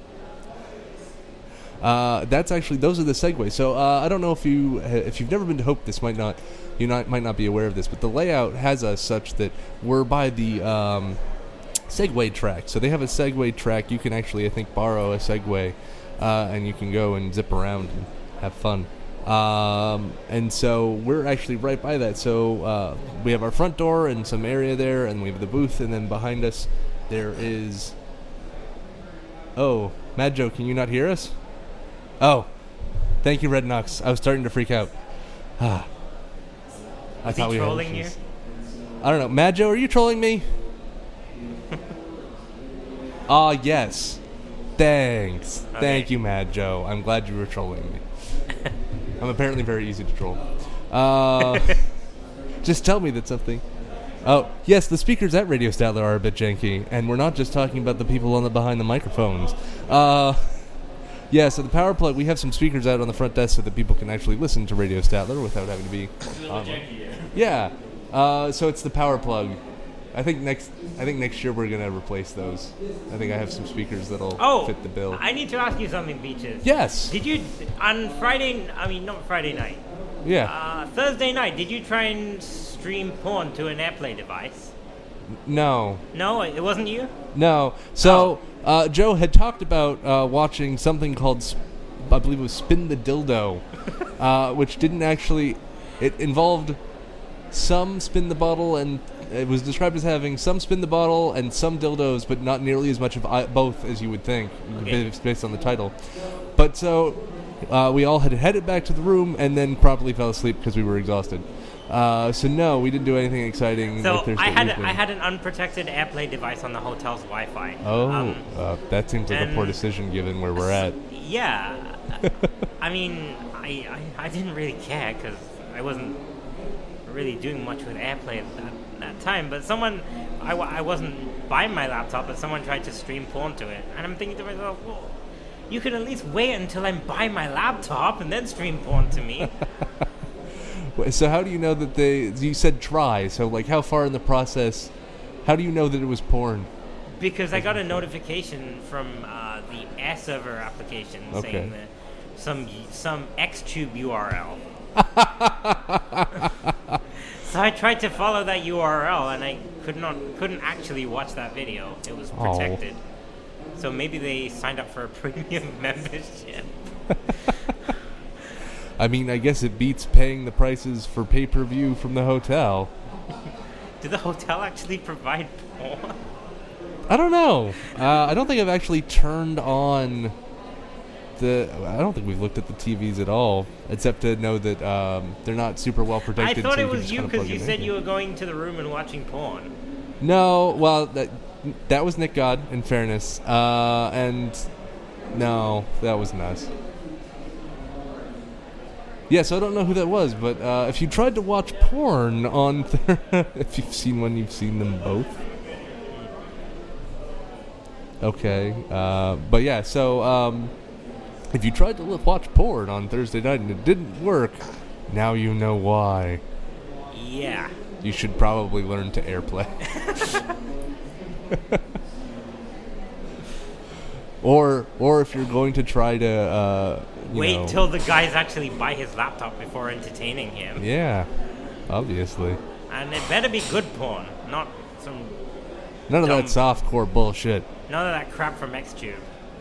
Uh, that's actually those are the segues. So uh, I don't know if you if you've never been to Hope, this might not you not might not be aware of this, but the layout has us such that we're by the um, Segway track. So they have a Segway track. You can actually I think borrow a Segway, uh, and you can go and zip around and have fun. Um, and so we're actually right by that. So uh, we have our front door and some area there, and we have the booth, and then behind us there is. Oh, Mad Joe, can you not hear us? Oh, thank you, Red Knox. I was starting to freak out. Ah, I Is thought he we had trolling you? issues. I don't know, Mad Joe, are you trolling me? Ah, yes. Thanks. Okay. Thank you, Mad Joe. I'm glad you were trolling me. I'm apparently very easy to troll. Uh, just tell me that something. Oh, yes, the speakers at Radio Statler are a bit janky, and we're not just talking about the people on the behind the microphones. Uh, yeah, so the power plug, we have some speakers out on the front desk so that people can actually listen to Radio Statler without having to be. Um, yeah, uh, so it's the power plug. I think next. I think next year we're gonna replace those. I think I have some speakers that'll Oh, fit the bill. I need to ask you something, Beaches. Yes. Did you on Friday? I mean, not Friday night. Yeah. Uh, Thursday night. Did you try and stream porn to an AirPlay device? No. No, it wasn't you. No. So uh, Joe had talked about uh, watching something called, Sp- I believe it was Spin the Dildo, uh, which didn't actually. It involved some spin the bottle, and it was described as having some spin the bottle and some dildos, but not nearly as much of I- both as you would think, Okay. based on the title. But so uh, we all had headed back to the room and then promptly fell asleep because we were exhausted. Uh, so no, we didn't do anything exciting. So like Thursday I had evening. I had an unprotected AirPlay device on the hotel's Wi-Fi. Oh, Um, uh, that seems like a poor and- decision given where we're at. Yeah. I mean, I, I, I didn't really care because I wasn't really doing much with AirPlay at that, that time. But someone, I, wa- I wasn't buying my laptop, but someone tried to stream porn to it. And I'm thinking to myself, well, you could at least wait until I buy my laptop and then stream porn to me. Wait, So how do you know that they? You said try. So like, how far in the process? How do you know that it was porn? Because I got a notification from uh, the Air Server application Okay. saying that some some Xtube U R L. So I tried to follow that U R L and I could not couldn't actually watch that video. It was Oh. protected. So maybe they signed up for a premium membership. I mean, I guess it beats paying the prices for pay-per-view from the hotel. Did the hotel actually provide porn? I don't know. Uh, I don't think I've actually turned on the... I don't think we've looked at the T Vs at all, except to know that um, they're not super well I protected. thought so it you can was just you kinda because plug you it said in. you were going to the room and watching porn. No, well, that, that was Nick God, in fairness. Uh, and no, that wasn't us. Yeah, so I don't know who that was, but uh, if you tried to watch porn on... Th- if you've seen one, you've seen them both. Okay, uh, but yeah, so um, if you tried to li- watch porn on Thursday night and it didn't work, now you know why. Yeah. You should probably learn to AirPlay. or or if you're going to try to, uh, you Wait know, till the guys actually buy his laptop before entertaining him. yeah, obviously. And it better be good porn, not some None of Dumb. that softcore bullshit. none of that crap from Xtube.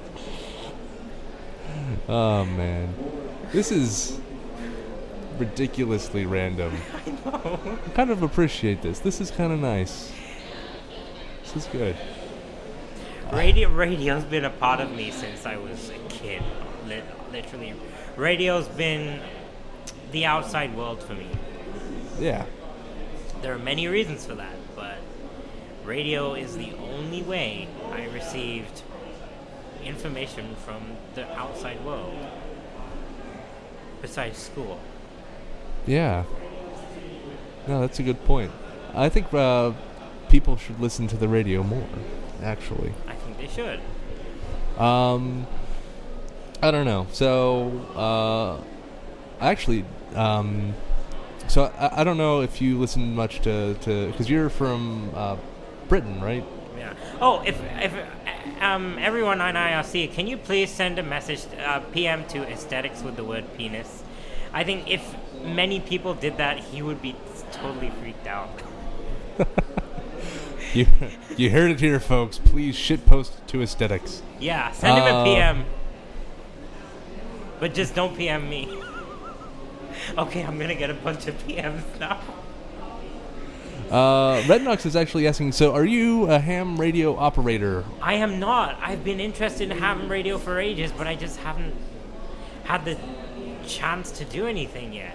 Oh man, this is ridiculously random. I know. I kind of appreciate this. This is kind of nice. This is good. Radio, radio's been a part of me since I was a kid, lit, literally. Radio's been the outside world for me. Yeah. There are many reasons for that, but radio is the only way I received information from the outside world, besides school. Yeah. No, that's a good point. I think uh, people should listen to the radio more, actually. I think they should. Um, I don't know. So, uh, actually, um, so I, I don't know if you listen much to, to, because you're from uh, Britain, right? Yeah. Oh, if if um everyone on I R C, can you please send a message, uh, P M to Aesthetics with the word penis? I think if many people did that, he would be totally freaked out. You you heard it here, folks. Please shitpost to Aesthetics. Yeah, send him Uh, a P M. But just don't P M me. Okay, I'm gonna get a bunch of P Ms now. Uh, Rednox is actually asking, so are you a ham radio operator? I am not. I've been interested in ham radio for ages, but I just haven't had the chance to do anything yet.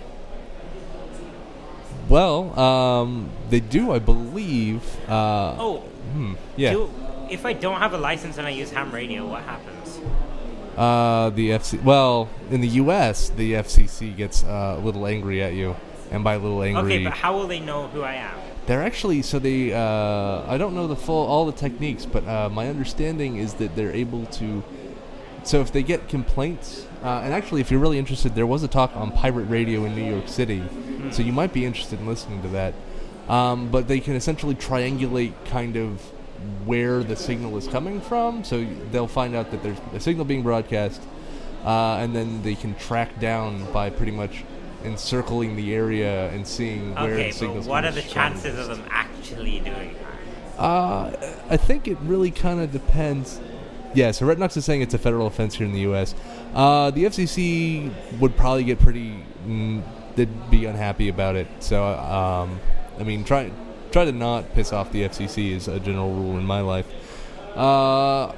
Well, um, they do, I believe. Uh, Oh, hmm, yeah. do, if I don't have a license and I use ham radio, what happens? Uh, the F C. Well, in the U S, the F C C gets uh, a little angry at you, and by a little angry, Okay, but how will they know who I am? they're actually so they. Uh, I don't know the full all the techniques, but uh, my understanding is that they're able to. So if they get complaints, uh, and actually, if you're really interested, there was a talk on pirate radio in New York City, Hmm. so you might be interested in listening to that. Um, but they can essentially triangulate kind of where the signal is coming from, so they'll find out that there's a signal being broadcast, uh, and then they can track down by pretty much encircling the area and seeing where Okay, the but signal's what are coming the chances strongest. of them actually doing that? Uh, I think it really kind of depends. Yeah, so Rednox is saying it's a federal offense here in the U S. Uh, the F C C would probably get pretty... Mm, they'd be unhappy about it. So, um, I mean, try try to not piss off the F C C is a general rule in my life. Uh,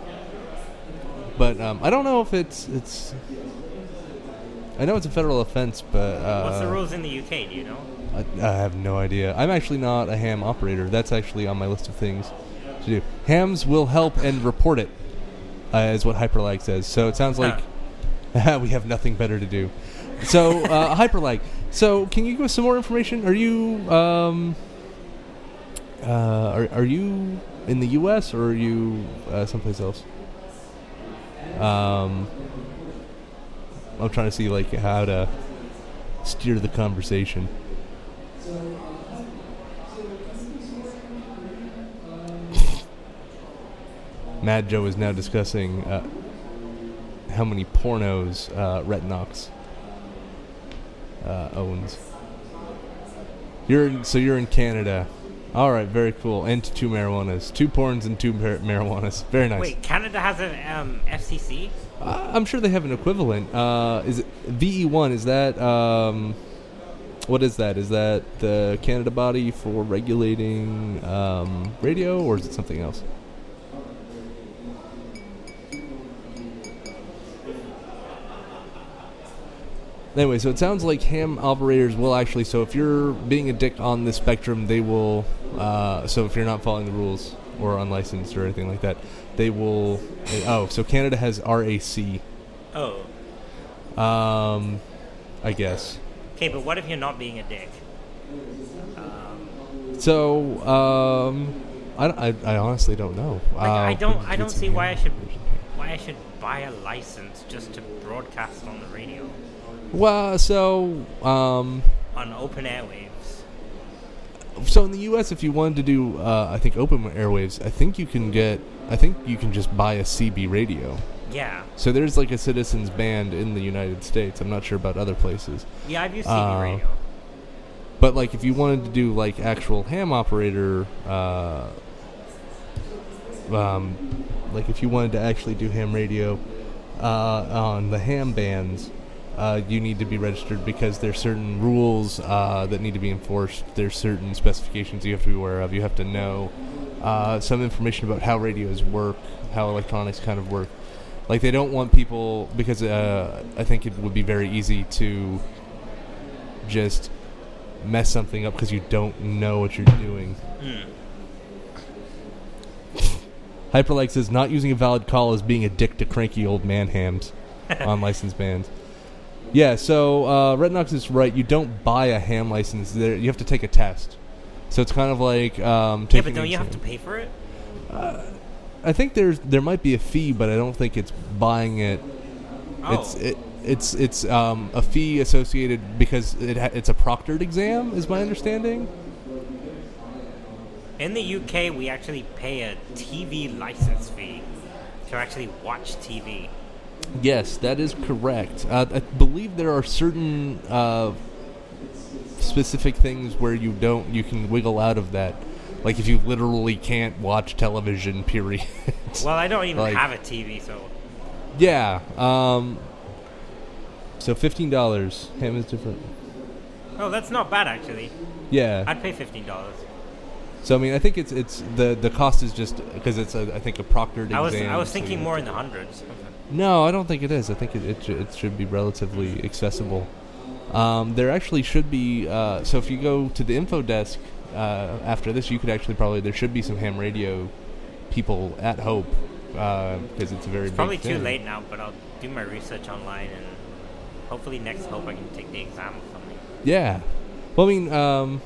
but um, I don't know if it's... it's. I know it's a federal offense, but... Uh, What's the rules in the U K, do you know? I, I have no idea. I'm actually not a ham operator. That's actually on my list of things to do. Hams will help and report it, uh, is what Hyperlag says. So it sounds like we have nothing better to do. So, uh, Hyperlag. So, can you give us some more information? Are you, um, uh, are, are you in the U S or are you uh, someplace else? Um, I'm trying to see like how to steer the conversation. Mad Joe is now discussing uh, how many pornos uh, Retinox uh, owns. You're in, so you're in Canada. All right, very cool. And two marijuanas. Two porns and two mar- marijuanas. Very nice. Wait, Canada has an um, F C C? Uh, I'm sure they have an equivalent. Uh, is it V E one? Is that um, what is that? Is that the Canada body for regulating um, radio, or is it something else? Anyway, so it sounds like ham operators will actually. So if you're being a dick on the spectrum, they will. Uh, so if you're not following the rules or unlicensed or anything like that, they will. Oh, so Canada has R A C. Oh. Um, I guess. Okay, but what if you're not being a dick? Um, So, um, I, I, I honestly don't know. like, Uh, I don't I get don't some see why I ham should version. why I should buy a license just to broadcast on the radio Well, so, um, on open airwaves. so in the U S, if you wanted to do, uh, I think open airwaves, I think you can get, I think you can just buy a C B radio. Yeah. So there's like a citizens band in the United States. I'm not sure about other places. Yeah, I've used C B Uh, radio. But like if you wanted to do like actual ham operator, uh, um, like if you wanted to actually do ham radio uh, on the ham bands, uh, you need to be registered because there's certain rules uh, that need to be enforced. There's certain specifications you have to be aware of. You have to know uh, some information about how radios work, how electronics kind of work. Like they don't want people, because uh, I think it would be very easy to just mess something up because you don't know what you're doing. Mm. Hyperlike says, not using a valid call is being a dick to cranky old man hams on licensed bands. Yeah, so uh, Red Knox is right. You don't buy a ham license. There, you have to take a test. So it's kind of like um, Yeah, taking but don't an you have to exam. pay for it? I think there's there might be a fee, but I don't think it's buying it. Oh. It's it, it's it's um, a fee associated because it ha- it's a proctored exam, is my understanding. In the U K, we actually pay a T V license fee to actually watch T V. Yes, that is correct. Uh, I believe there are certain uh, specific things where you don't you can wiggle out of that. Like if you literally can't watch television, period. Well, I don't even Like- have a T V, so Yeah. Um, so fifteen dollars. Ham is different. oh, that's not bad actually. Yeah. I'd pay fifteen dollars. So I mean, I think it's it's the the cost is just because it's a I think a proctored I was exam. I was so thinking you- more in the hundreds. No, I don't think it is. I think it it, sh- it should be relatively accessible. Um, there actually should be. Uh, so if you go to the info desk uh, after this, you could actually probably there should be some ham radio people at Hope because it's a very It's big probably too thing. late now, but I'll do my research online and hopefully next Hope I can take the exam or something. Yeah. Well, I mean, um,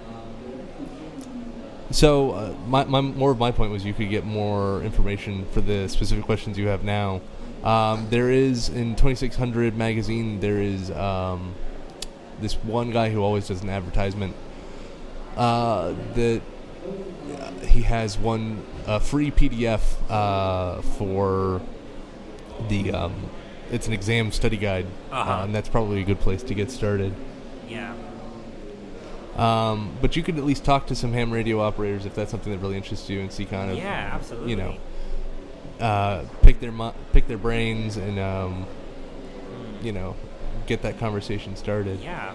so uh, my, my more of my point was you could get more information for the specific questions you have now. Um, there is in twenty-six hundred magazine. There is um, this one guy who always does an advertisement. Uh, that uh, he has one uh, free P D F uh, for the. Um, it's an exam study guide, Uh-huh. uh, and that's probably a good place to get started. Yeah. Um, but you could at least talk to some ham radio operators if that's something that really interests you, and see kind of, Yeah, absolutely. you know, uh, pick their mo- pick their brains and um, you know, get that conversation started. Yeah.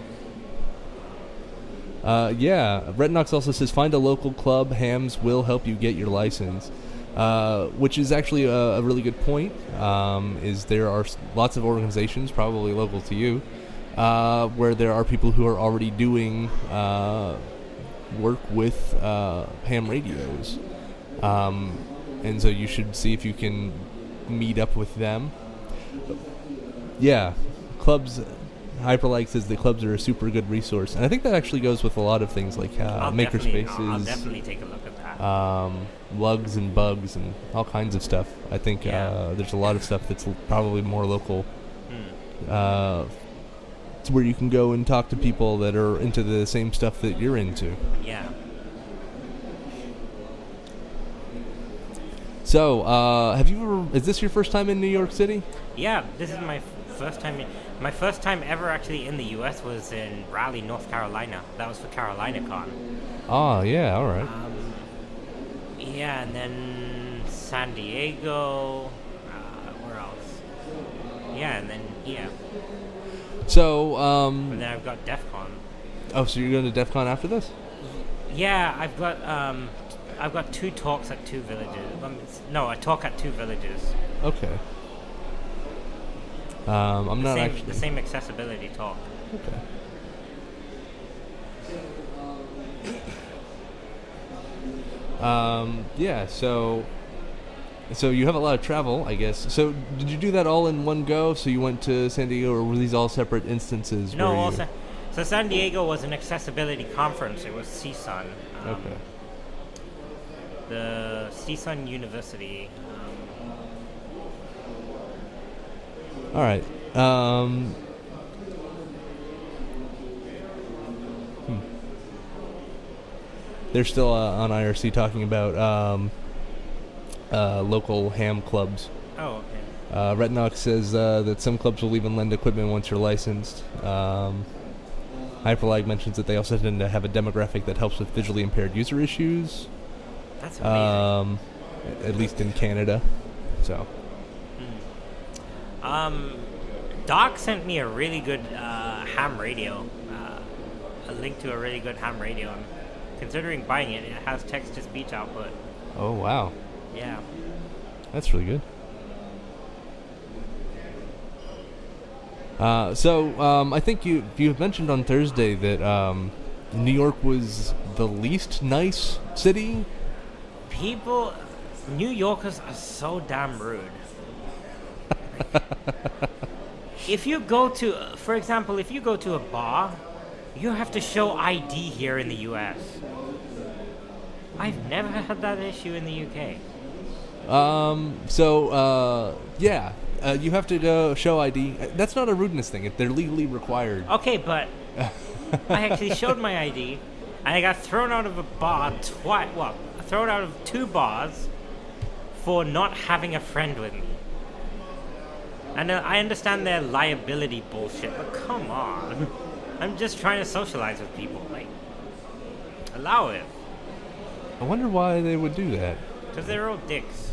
Uh, yeah. Red Knox also says find a local club. Hams will help you get your license, uh, which is actually a, a really good point. Um, is there are s- lots of organizations, probably local to you, uh, where there are people who are already doing uh, work with uh, ham radios. Um, and so you should see if you can meet up with them. Yeah, clubs. Hyperlike says the clubs are a super good resource, and I think that actually goes with a lot of things like uh, I'll definitely- makerspaces, I'll, I'll definitely take a look at that. um, lugs and bugs, and all kinds of stuff. I think Yeah. uh, there's a lot of stuff that's l- probably more local. Hmm. Uh, it's where you can go and talk to people that are into the same stuff that you're into. Yeah. So, uh, have you ever? Is this your first time in New York City? Yeah, this is my f- first time. In, my first time ever actually in the U S was in Raleigh, North Carolina. That was for CarolinaCon. Oh, yeah, all right. Um, yeah, and then San Diego. Uh, where else? Yeah, and then yeah. So, um... And then I've got DEF CON. Oh, so you're going to DEF CON after this? Yeah, I've got um, I've got two talks at two villages. Um, no, a talk at two villages. Okay. Um, I'm the not same, actually... the same accessibility talk. Okay. Um, yeah, so so you have a lot of travel, I guess. So did you do that all in one go? So you went to San Diego, or were these all separate instances? No, where you... also, so San Diego was an accessibility conference. It was C S U N. Um, Okay. The C S U N University. Um, All right. Um, hmm. They're still uh, on I R C talking about um, uh, local ham clubs. oh, okay. Uh, Retinox says uh, that some clubs will even lend equipment once you're licensed. Um, Hyperlag mentions that they also tend to have a demographic that helps with visually impaired user issues. That's amazing. Um, at least in Canada. So. Um, Doc sent me a really good uh, ham radio, uh, a link to a really good ham radio. I'm considering buying it. It has text-to-speech output. Oh, wow. Yeah. That's really good. Uh, so, um, I think you you mentioned on Thursday that um, New York was the least nice city. People, New Yorkers are so damn rude. If you go to, for example, if you go to a bar, you have to show I D here in the U S. I've never had that issue in the U K. Um, so, uh, yeah, uh, you have to go show I D. That's not a rudeness thing. They're legally required. Okay, but I actually showed my I D, and I got thrown out of a bar twice. Well, thrown out of two bars for not having a friend with me. And uh, I understand their liability bullshit, but come on. I'm just trying to socialize with people. Like, allow it. I wonder why they would do that. Because they're all dicks.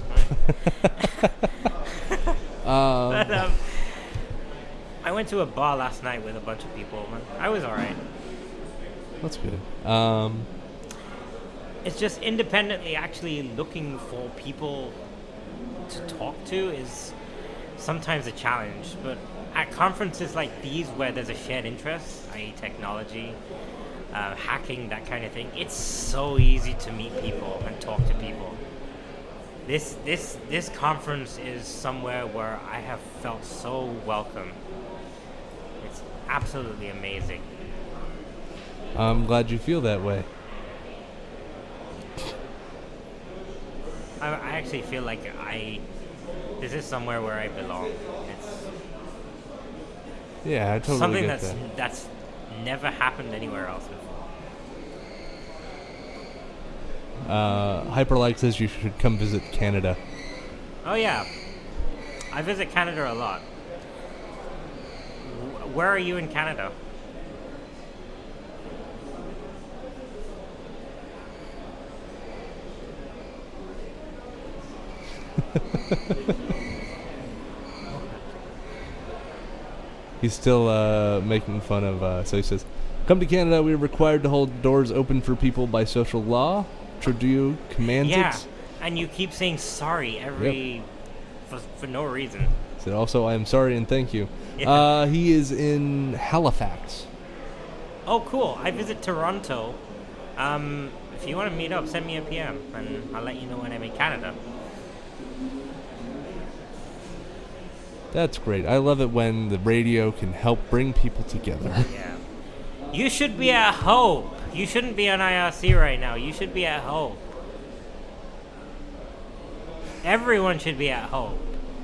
um, but, um, I went to a bar last night with a bunch of people. Man. I was alright. That's good. Um, it's just independently actually looking for people to talk to is sometimes a challenge, but at conferences like these where there's a shared interest, that is technology, uh, hacking, that kind of thing, it's so easy to meet people and talk to people. This this this conference is somewhere where I have felt so welcome. It's absolutely amazing. I'm glad you feel that way. I, I actually feel like I this is somewhere where I belong. It's yeah, I totally something get that's that. that's never happened anywhere else before. Uh, Hyperlight says you should come visit Canada. Oh yeah, I visit Canada a lot. W- where are you in Canada? He's still uh, making fun of. Uh, so he says, "Come to Canada. We are required to hold doors open for people by social law. Trudeau commands Yeah, it." and you keep saying sorry every Yep. for, for no reason. He said, "Also, I am sorry and thank you." Yeah. Uh, he is in Halifax. Oh, cool! I visit Toronto. Um, if you want to meet up, send me a P M, and I'll let you know when I'm in Canada. That's great. I love it when the radio can help bring people together. Yeah. You should be at Hope. You shouldn't be on I R C right now. You should be at Hope. Everyone should be at Hope.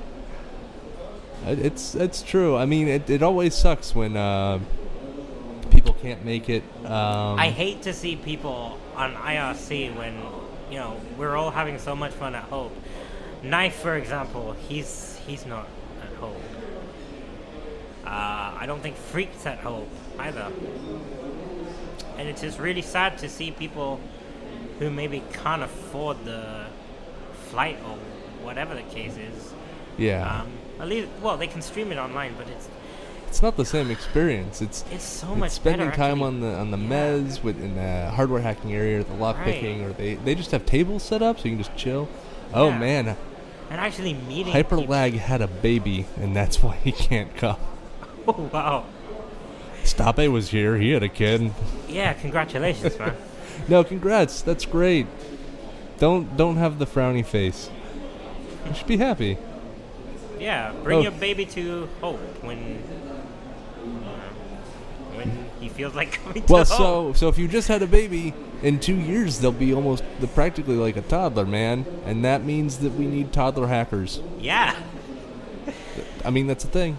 It's it's true. I mean, it, it always sucks when uh, people can't make it. Um, I hate to see people on I R C when, you know, we're all having so much fun at Hope. Knife, for example, he's he's not at Hope. Uh, I don't think Freak's at Hope either. and it's just really sad to see people who maybe can't afford the flight or whatever the case is. Yeah. Um, at least, well, they can stream it online, but it's it's not the same experience. It's it's so it's much spending better, time actually. on the on the Yeah. mez with in the hardware hacking area or the lock Right. picking, or they they just have tables set up so you can just chill. Oh Yeah. man, And actually meeting Hyperlag had a baby, and that's why he can't come. people. Oh, wow. Stape was here; he had a kid. Yeah, congratulations, man. No, congrats. That's great. Don't don't have the frowny face. You should be happy. Yeah, bring Oh. your baby to Hope when uh, when he feels like coming Well, to Hope. so so if you just had a baby, in two years they'll be almost they're practically like a toddler, man, and that means that we need toddler hackers. Yeah. I mean, that's a thing.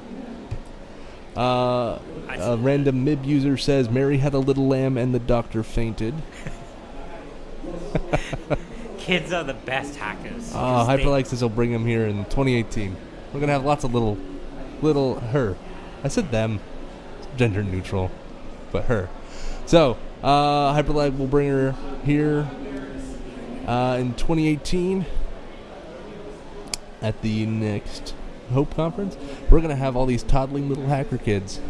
Uh, I a see. random Mib user says Mary had a little lamb and the doctor fainted. Kids are the best hackers. Uh, 'cause they- Hyperlag says he'll bring him here in twenty eighteen. We're gonna have lots of little, little her. I said them, gender neutral, but her. So uh, Hyperlag will bring her here uh, in twenty eighteen at the next Hope conference. We're gonna have all these toddling little hacker kids.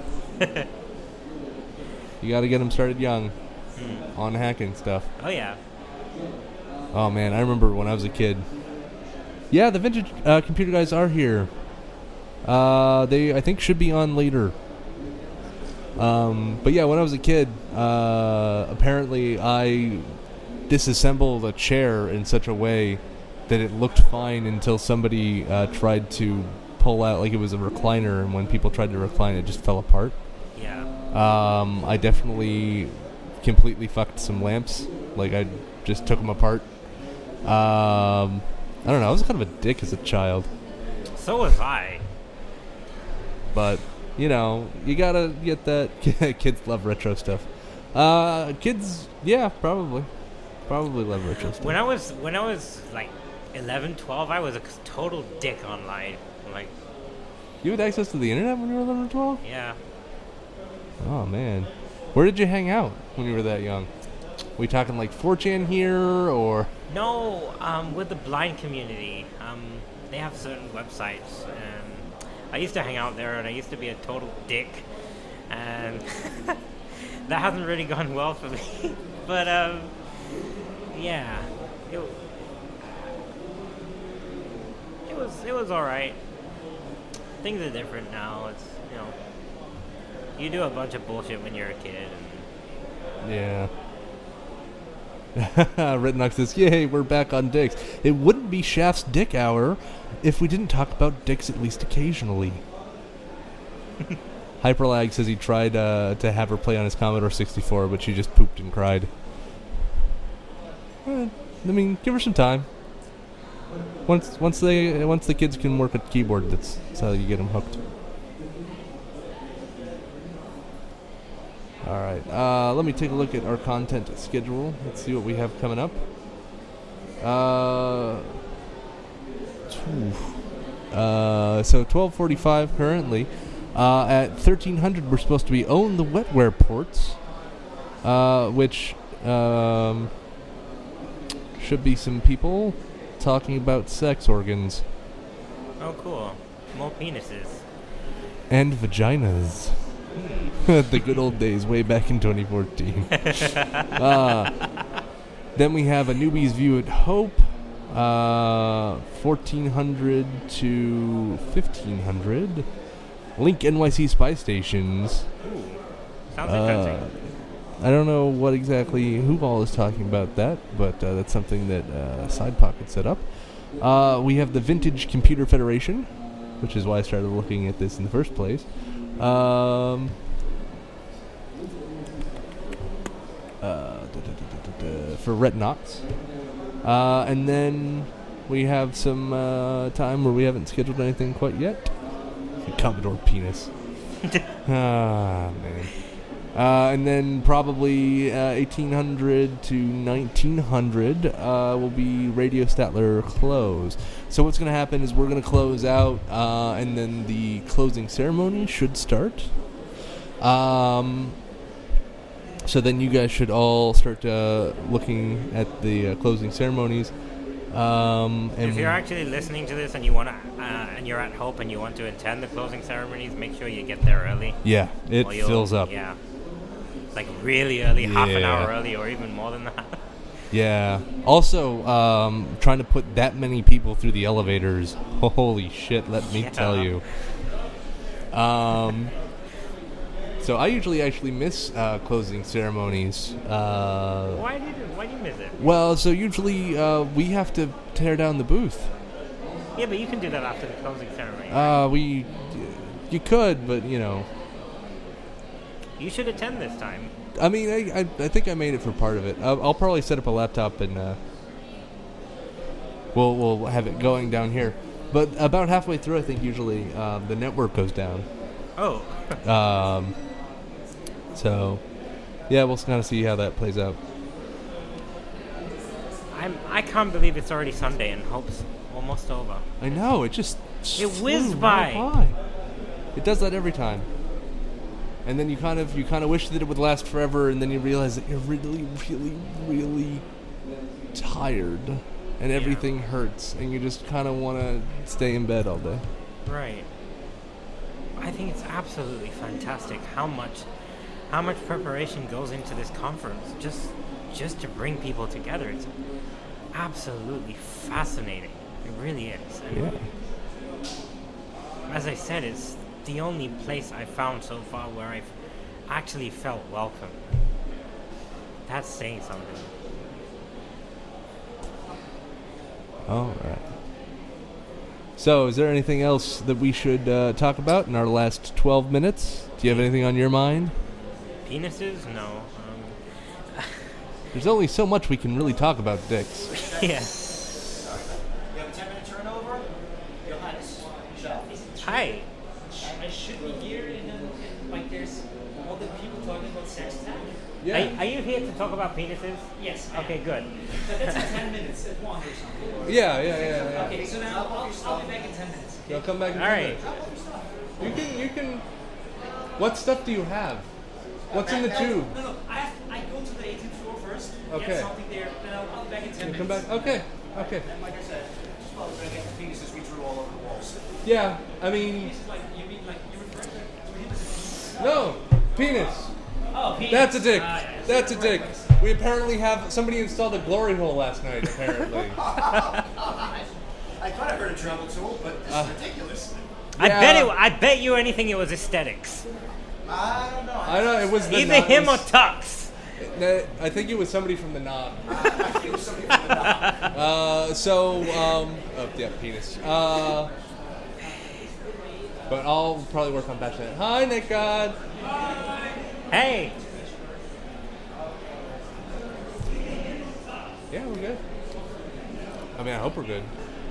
You got to get them started young Hmm. on hacking stuff. Oh yeah. Oh man, I remember when I was a kid. Yeah, the vintage uh, computer guys are here. Uh, they I think should be on later. Um, but yeah, when I was a kid, uh, apparently I disassembled a chair in such a way that it looked fine until somebody uh, tried to pull out, like it was a recliner, and when people tried to recline, it just fell apart. Yeah. Um, I definitely completely fucked some lamps. Like, I just took them apart. Um, I don't know. I was kind of a dick as a child. So was I. But, you know, you gotta get that. Kids love retro stuff. Uh, kids, yeah, probably. Probably love retro stuff. When I was when I was like eleven, twelve, I was a total dick online. Like, You had access to the internet when you were eleven or twelve? yeah. Oh, man. Where did you hang out when you were that young? We talking like four chan here, or... No, um, with the blind community, um, they have certain websites, and I used to hang out there, and I used to be a total dick, and that hasn't really gone well for me. But um, yeah, it, it was it was all right. Things are different now. It's you know, you do a bunch of bullshit when you're a kid. And Yeah. Retinox says, yay, we're back on dicks. It wouldn't be Shaft's Dick Hour if we didn't talk about dicks at least occasionally. Hyperlag says he tried uh, to have her play on his Commodore sixty-four, but she just pooped and cried. Eh, I mean, give her some time. Once once they once the kids can work a keyboard, that's, that's how you get them hooked. All right, uh, let me take a look at our content schedule. Let's see what we have coming up. Uh, phew. uh, so twelve forty-five currently. Uh, at thirteen hundred, we're supposed to be own the wetware ports, uh, which um, should be some people talking about sex organs oh, cool, more penises. and vaginas. The good old days, way back in twenty fourteen. uh, then we have a newbie's view at Hope, uh, fourteen hundred to fifteen hundred. Link N Y C spy stations. Ooh, sounds Uh, interesting. I don't know what exactly who all is talking about that, but uh, that's something that uh, SidePocket set up. Uh, we have the Vintage Computer Federation, which is why I started looking at this in the first place. Um, uh, da, da, da, da, da, for Retinox. Uh, and then we have some uh, time where we haven't scheduled anything quite yet. Commodore penis. Ah, man. Uh, and then probably uh, eighteen hundred to nineteen hundred uh, will be Radio Statler close. So what's going to happen is we're going to close out, uh, and then the closing ceremony should start. Um, So then you guys should all start uh, looking at the uh, closing ceremonies. Um, and If you're actually listening to this and you want to, uh, and you're at Hope and you want to attend the closing ceremonies, make sure you get there early. yeah, it or you'll- fills up. Yeah, like really early, half an Yeah. hour early, or even more than that. Yeah. Also, um, trying to put that many people through the elevators. Holy shit! Let me Yeah. tell you. Um. So I usually actually miss uh, closing ceremonies. Uh, Why did you, why do you miss it? well, so usually uh, we have to tear down the booth. Yeah, but you can do that after the closing ceremony. Uh, we, you could, but you know, You should attend this time. I mean, I, I, I think I made it for part of it. I'll, I'll probably set up a laptop and uh, we'll we'll have it going down here. But about halfway through, I think usually uh, the network goes down. Oh, Um, so yeah, we'll kind of see how that plays out. I'm. I can't believe it's already Sunday and Hope's almost over. I know it just It flew whizzed right by. by. It does that every time. And then you kind of you kind of wish that it would last forever, and then you realize that you're really, really, really tired, and everything hurts, and you just kind of want to stay in bed all day. Right. I think it's absolutely fantastic how much, how much preparation goes into this conference just, just to bring people together. It's absolutely fascinating. It really is. And Yeah. as I said, it's the only place I've found so far where I've actually felt welcome. That's saying something. All right. So, is there anything else that we should uh, talk about in our last twelve minutes? Do you have anything on your mind? Penises? No. Um, There's only so much we can really talk about dicks. yeah. You have a ten minute turnover? Johannes, Michelle. Hi. I should be here and then, and, like, there's all the people talking about sex tech. Are, are you here to talk about penises? Yes. Okay, good. But that's in ten minutes at one or something. Or, Yeah, yeah, yeah, yeah. okay, so now I'll, I'll be back in ten minutes. I'll come back in All ten right. minutes. You can, you can. What stuff do you have? What's in the tube? No, no, I have, I go to the eighteenth floor first, Okay. get something there, then I'll, I'll be back in ten You minutes. come back. Okay, okay. And like I said, just while we're gonna get the penises we drew all over the walls. Yeah, I mean, It's like, you mean like, you refer to to him as a penis? no, penis. Oh, penis. That's a dick. Ah, yeah, so That's a you're dick. right. We apparently have somebody installed a glory hole last night. Apparently. I thought I heard a travel tool, but this Uh, is ridiculous. I Yeah. bet it. I bet you anything it was aesthetics. I don't know. I don't know. It was the Either Knob- him or Tux. No, I think it was somebody from the knob. I think it was somebody from the knob. Uh, so, um, oh yeah, penis. Uh, but I'll probably work on bachelorette. Hi, Nick God. Hey. Yeah, we're good. I mean, I hope we're good.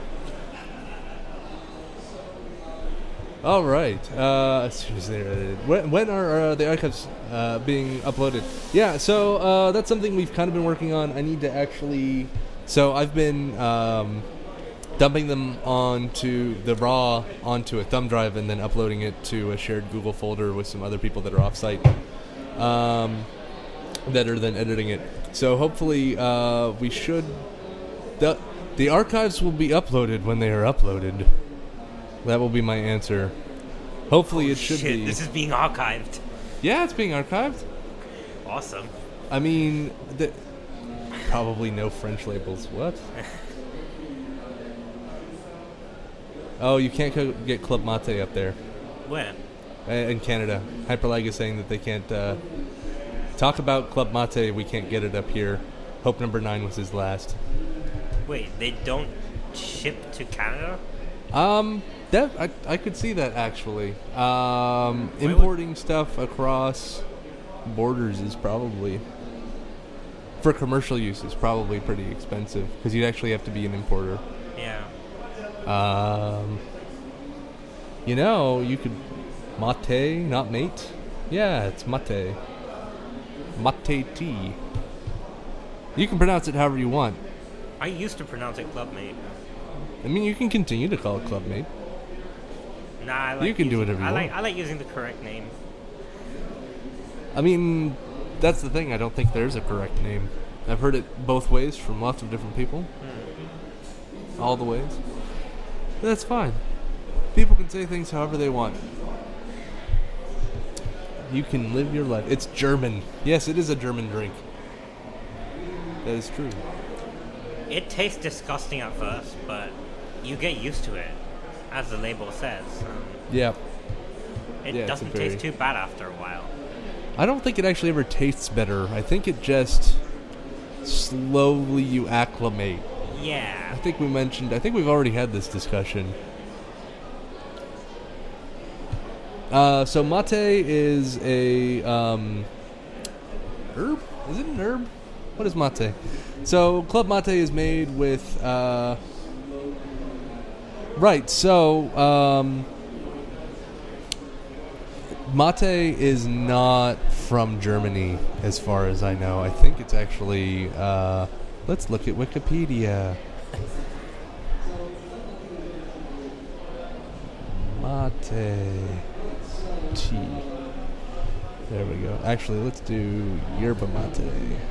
All right. Uh, when, when are uh, the archives uh, being uploaded? Yeah, so uh, that's something we've kind of been working on. I need to actually. So I've been um, dumping them onto the raw onto a thumb drive and then uploading it to a shared Google folder with some other people that are off-site um, that are then editing it. So hopefully uh, we should. The, the archives will be uploaded when they are uploaded. That will be my answer. Hopefully it should Shit, be. this is being archived. Yeah, it's being archived. Awesome. I mean, the, probably no French labels. What? Oh, you can't co- get Club Mate up there When? uh, in Canada. Hyperlag is saying that they can't uh, talk about Club Mate. We can't get it up here. Hope number nine was his last. Wait, they don't ship to Canada? Um, that I, I could see that actually. Um, would- importing stuff across borders is probably, for commercial use, is probably pretty expensive because you'd actually have to be an importer. Yeah. Um, you know, you could mate, not mate. Yeah, it's mate. Mate tea. You can pronounce it however you want. I used to pronounce it Clubmate. I mean, you can continue to call it Club Mate. Nah, I like You can do using- whatever you I like want. I like using the correct name. I mean, that's the thing. I don't think there's a correct name. I've heard it both ways from lots of different people. Hmm. All the ways. That's fine. People can say things however they want. You can live your life. It's German. Yes, it is a German drink. That is true. It tastes disgusting at first, but you get used to it, as the label says. Um, Yeah. it Yeah, it's a doesn't very- taste too bad after a while. I don't think it actually ever tastes better. I think it just slowly you acclimate. I Yeah. think we mentioned, I think we've already had this discussion. Uh, so mate is a um, herb? Is it an herb? What is mate? So club mate is made with uh, right. So um, mate is not from Germany, as far as I know. I think it's actually. Uh, let's look at Wikipedia. Mate. Tea. There we go. Actually, let's do yerba mate.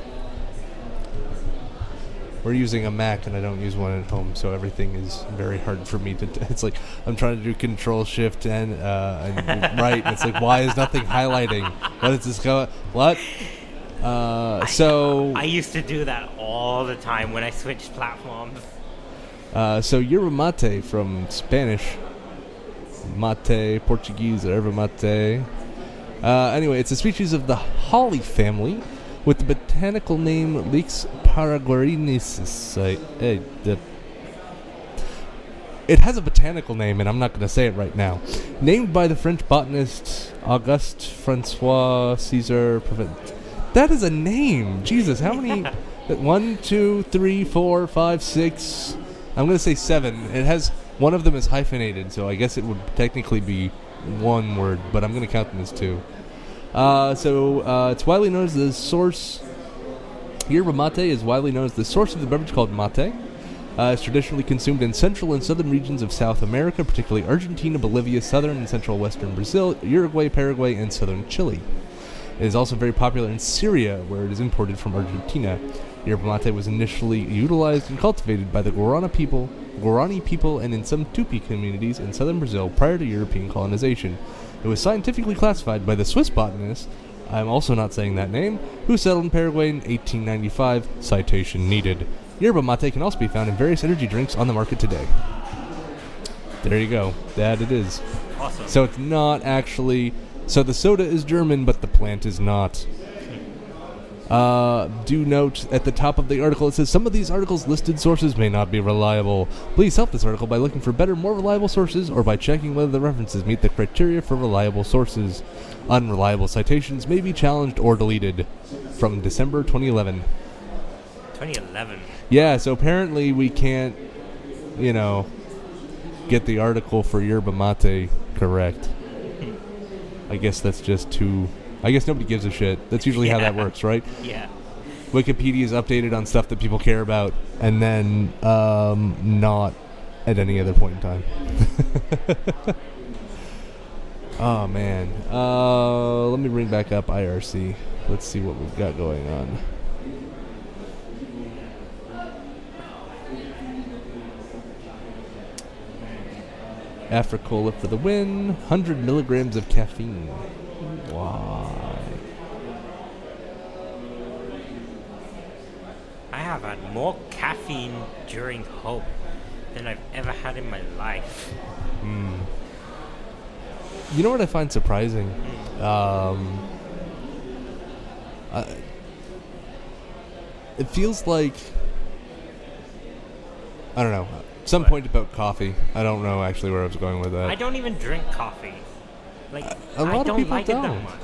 We're using a Mac, and I don't use one at home, so everything is very hard for me to. T- it's like I'm trying to do Control Shift and uh, and right. And it's like, why is nothing highlighting? What is this going? What? Uh, so I used to do that all the time when I switched platforms. uh, so yerba mate from Spanish. Mate, Portuguese, or erva mate. Uh, anyway, it's a species of the holly family with the botanical name Lix paraguayensis. I- eh, the- It has a botanical name, and I'm not going to say it right now. Named by the French botanist Auguste Francois César Provence. That is a name. Jesus, how many? One, two, three, four, five, six. I'm going to say seven. It has. One of them is hyphenated, so I guess it would technically be one word, but I'm going to count them as two. Uh, so uh, it's widely known as the source. Yerba mate is widely known as the source of the beverage called mate. Uh, it's traditionally consumed in central and southern regions of South America, particularly Argentina, Bolivia, southern and central western Brazil, Uruguay, Paraguay, and southern Chile. It is also very popular in Syria, where it is imported from Argentina. Yerba mate was initially utilized and cultivated by the Guarani people, Guarani people and in some Tupi communities in southern Brazil prior to European colonization. It was scientifically classified by the Swiss botanist, I'm also not saying that name, who settled in Paraguay in eighteen ninety-five, citation needed. Yerba mate can also be found in various energy drinks on the market today. There you go. That it is. Awesome. So it's not actually... So the soda is German, but the plant is not. Uh, do note at the top of the article, it says some of these articles' listed sources may not be reliable. Please help this article by looking for better, more reliable sources or by checking whether the references meet the criteria for reliable sources. Unreliable citations may be challenged or deleted. From December twenty eleven. twenty eleven. Yeah, so apparently we can't, you know, get the article for yerba mate correct. I guess that's just too... I guess nobody gives a shit. That's usually how that Yeah. works, right? Yeah. Wikipedia is updated on stuff that people care about, and then um, not at any other point in time. Oh, man. Uh, let me bring back up I R C. Let's see what we've got going on. Africola for the win. one hundred milligrams of caffeine. Why? I have had more caffeine during Hope than I've ever had in my life. You know what I find surprising? Um, I, it feels like... I don't know. Some What? point about coffee. I don't know actually where I was going with that. I don't even drink coffee. Like, a lot I of don't people like it don't. that much.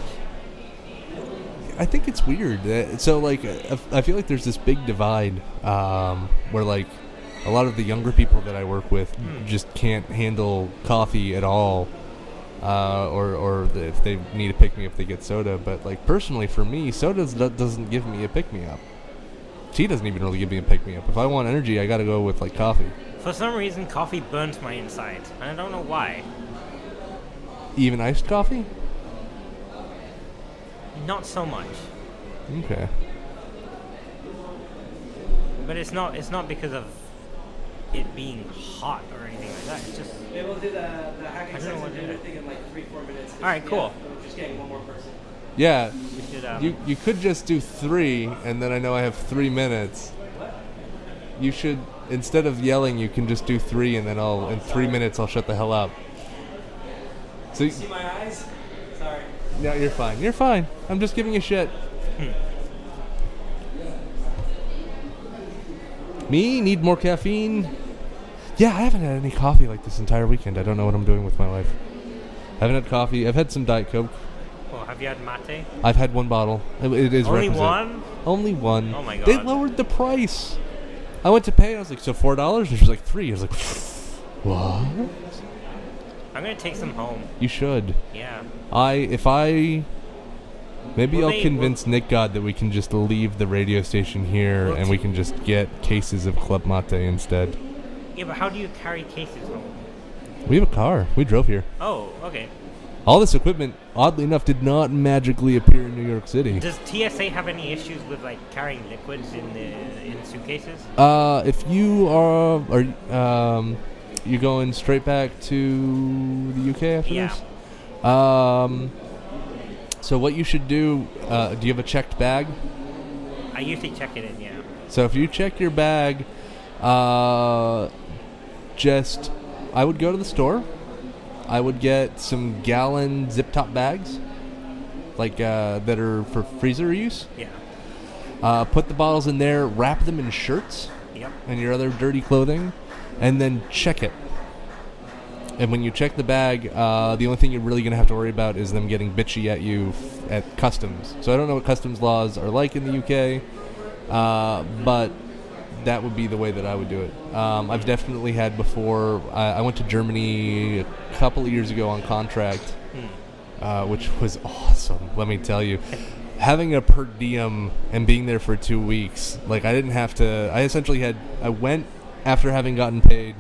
I think it's weird. Uh, So, like, uh, I feel like there's this big divide um, where, like, a lot of the younger people that I work with Hmm. just can't handle coffee at all. Uh, or, or the- if they need a pick-me-up, they get soda. But, like, personally, for me, soda doesn't give me a pick-me-up. Tea doesn't even really give me a pick-me-up. If I want energy, I gotta go with, like, coffee. For some reason, coffee burns my insides, and I don't know why. Even iced coffee? Not so much. Okay. But it's not it's not because of it being hot or anything like that. It's just Maybe we'll do the, the hacking I don't know sex what and to dinner do. thing in like three, four minutes. 'cause, All right, cool. Yeah, we're just getting one more person. Yeah. we should. Um, You you could just do three, and then I know I have three minutes. You should, instead of yelling, you can just do three, and then I'll in three minutes I'll shut the hell up. So y- See my eyes? Sorry. no, you're fine. You're fine. I'm just giving you shit. Me need more caffeine. Yeah, I haven't had any coffee like this entire weekend. I don't know what I'm doing with my life. I haven't had coffee. I've had some Diet Coke. well, have you had mate? I've had one bottle. It, it is Only requisite. one? Only one. Oh my They God. lowered the price. I went to pay. And I was like, so four dollars? And she was like, three. I was like, what? I'm gonna take some home. You should. Yeah. I if I maybe Will I'll they- convince Nick God that we can just leave the radio station here Well, and we can just get cases of Club Mate instead. Yeah, but how do you carry cases home? We have a car. We drove here. Oh, okay. All this equipment, oddly enough, did not magically appear in New York City. Does T S A have any issues with like carrying liquids in the in suitcases? Uh, if you are, are um, you going straight back to the U K after Yeah. this? Um, so what you should do? Uh, do you have a checked bag? I usually check it in. Yeah. So if you check your bag, uh, just I would go to the store. I would get some gallon zip top bags, like uh, that are for freezer use. Yeah. Uh, put the bottles in there, wrap them in shirts Yep. and your other dirty clothing, and then check it. And when you check the bag, uh, the only thing you're really going to have to worry about is them getting bitchy at you f- at customs. So I don't know what customs laws are like in the U K, uh, but that would be the way that I would do it. Um, I've definitely had before. I, I went to Germany a couple of years ago on contract, uh, which was awesome. Let me tell you, having a per diem and being there for two weeks, like I didn't have to. I essentially had. I went after having gotten paid,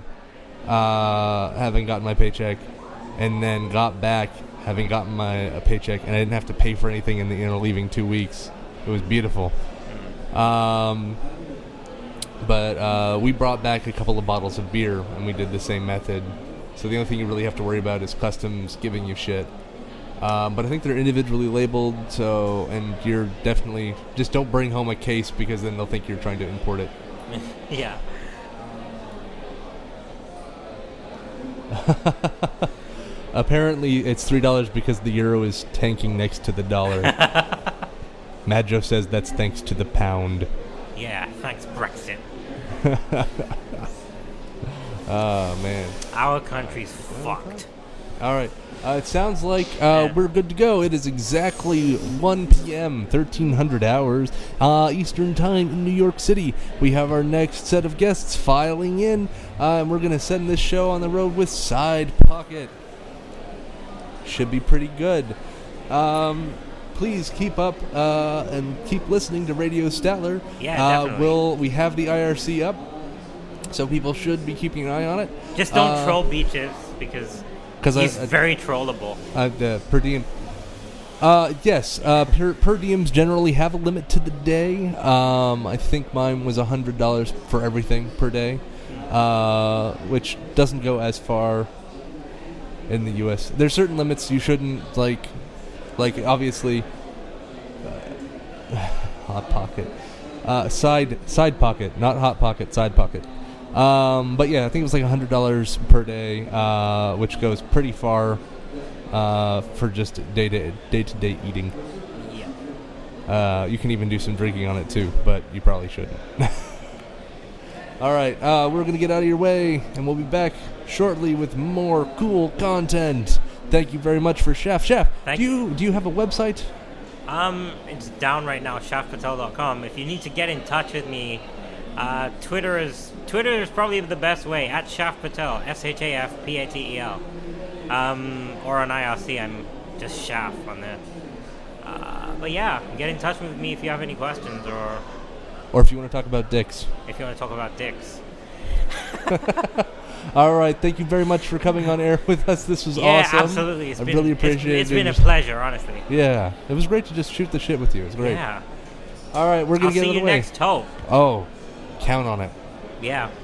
uh, having gotten my paycheck, and then got back having gotten my uh, paycheck, and I didn't have to pay for anything in the you know leaving two weeks. It was beautiful. Um, but uh, we brought back a couple of bottles of beer, and we did the same method. So the only thing you really have to worry about is customs giving you shit. Um, but I think they're individually labeled, so and you're definitely just don't bring home a case because then they'll think you're trying to import it. Yeah. Apparently, it's three dollars because the euro is tanking next to the dollar. Mad Joe says that's thanks to the pound. Yeah. Thanks, Brexit. Oh man. Our country's fucked. All right. Uh, it sounds like uh, we're good to go. It is exactly one p.m., thirteen hundred hours, uh, Eastern Time in New York City. We have our next set of guests filing in, uh, and we're going to send this show on the road with Side Pocket. Should be pretty good. Um, please keep up uh, and keep listening to Radio Statler. Yeah, uh, definitely. We'll, we have the I R C up, so people should be keeping an eye on it. Just don't Uh, troll Beaches because 'cause I- he's I- very trollable. Uh, the per diem. Uh, yes, uh, per, per diems generally have a limit to the day. Um, I think mine was one hundred dollars for everything per day, uh, which doesn't go as far in the U S. There's certain limits you shouldn't, like, like obviously, uh, Hot Pocket. Uh, side, side pocket, not Hot Pocket, Side Pocket. Um, but yeah, I think it was like one hundred dollars per day, uh, which goes pretty far uh, for just day to day to day eating. Yeah. Uh, you can even do some drinking on it too, but you probably shouldn't. All right, uh, we're gonna get out of your way, and we'll be back shortly with more cool content. Thank you very much for Chef. Chef, Thank do you do you have a website? Um, it's down right now, shaf patel dot com. If you need to get in touch with me, uh, Twitter is Twitter is probably the best way, at Shaf Patel, S H A F P A T E L. Um, or on I R C, I'm just Shaf on there. Uh, but yeah, get in touch with me if you have any questions, or Or if you want to talk about dicks. if you want to talk about dicks. All right, thank you very much for coming on air with us. This was Yeah, awesome. absolutely. It's I been, really it's- appreciate it's it. been a pleasure, honestly. Yeah, it was great to just shoot the shit with you. It was great. Yeah. All right, we're gonna I'll get see out of you the way. next Hope. Oh, count on it. Yeah.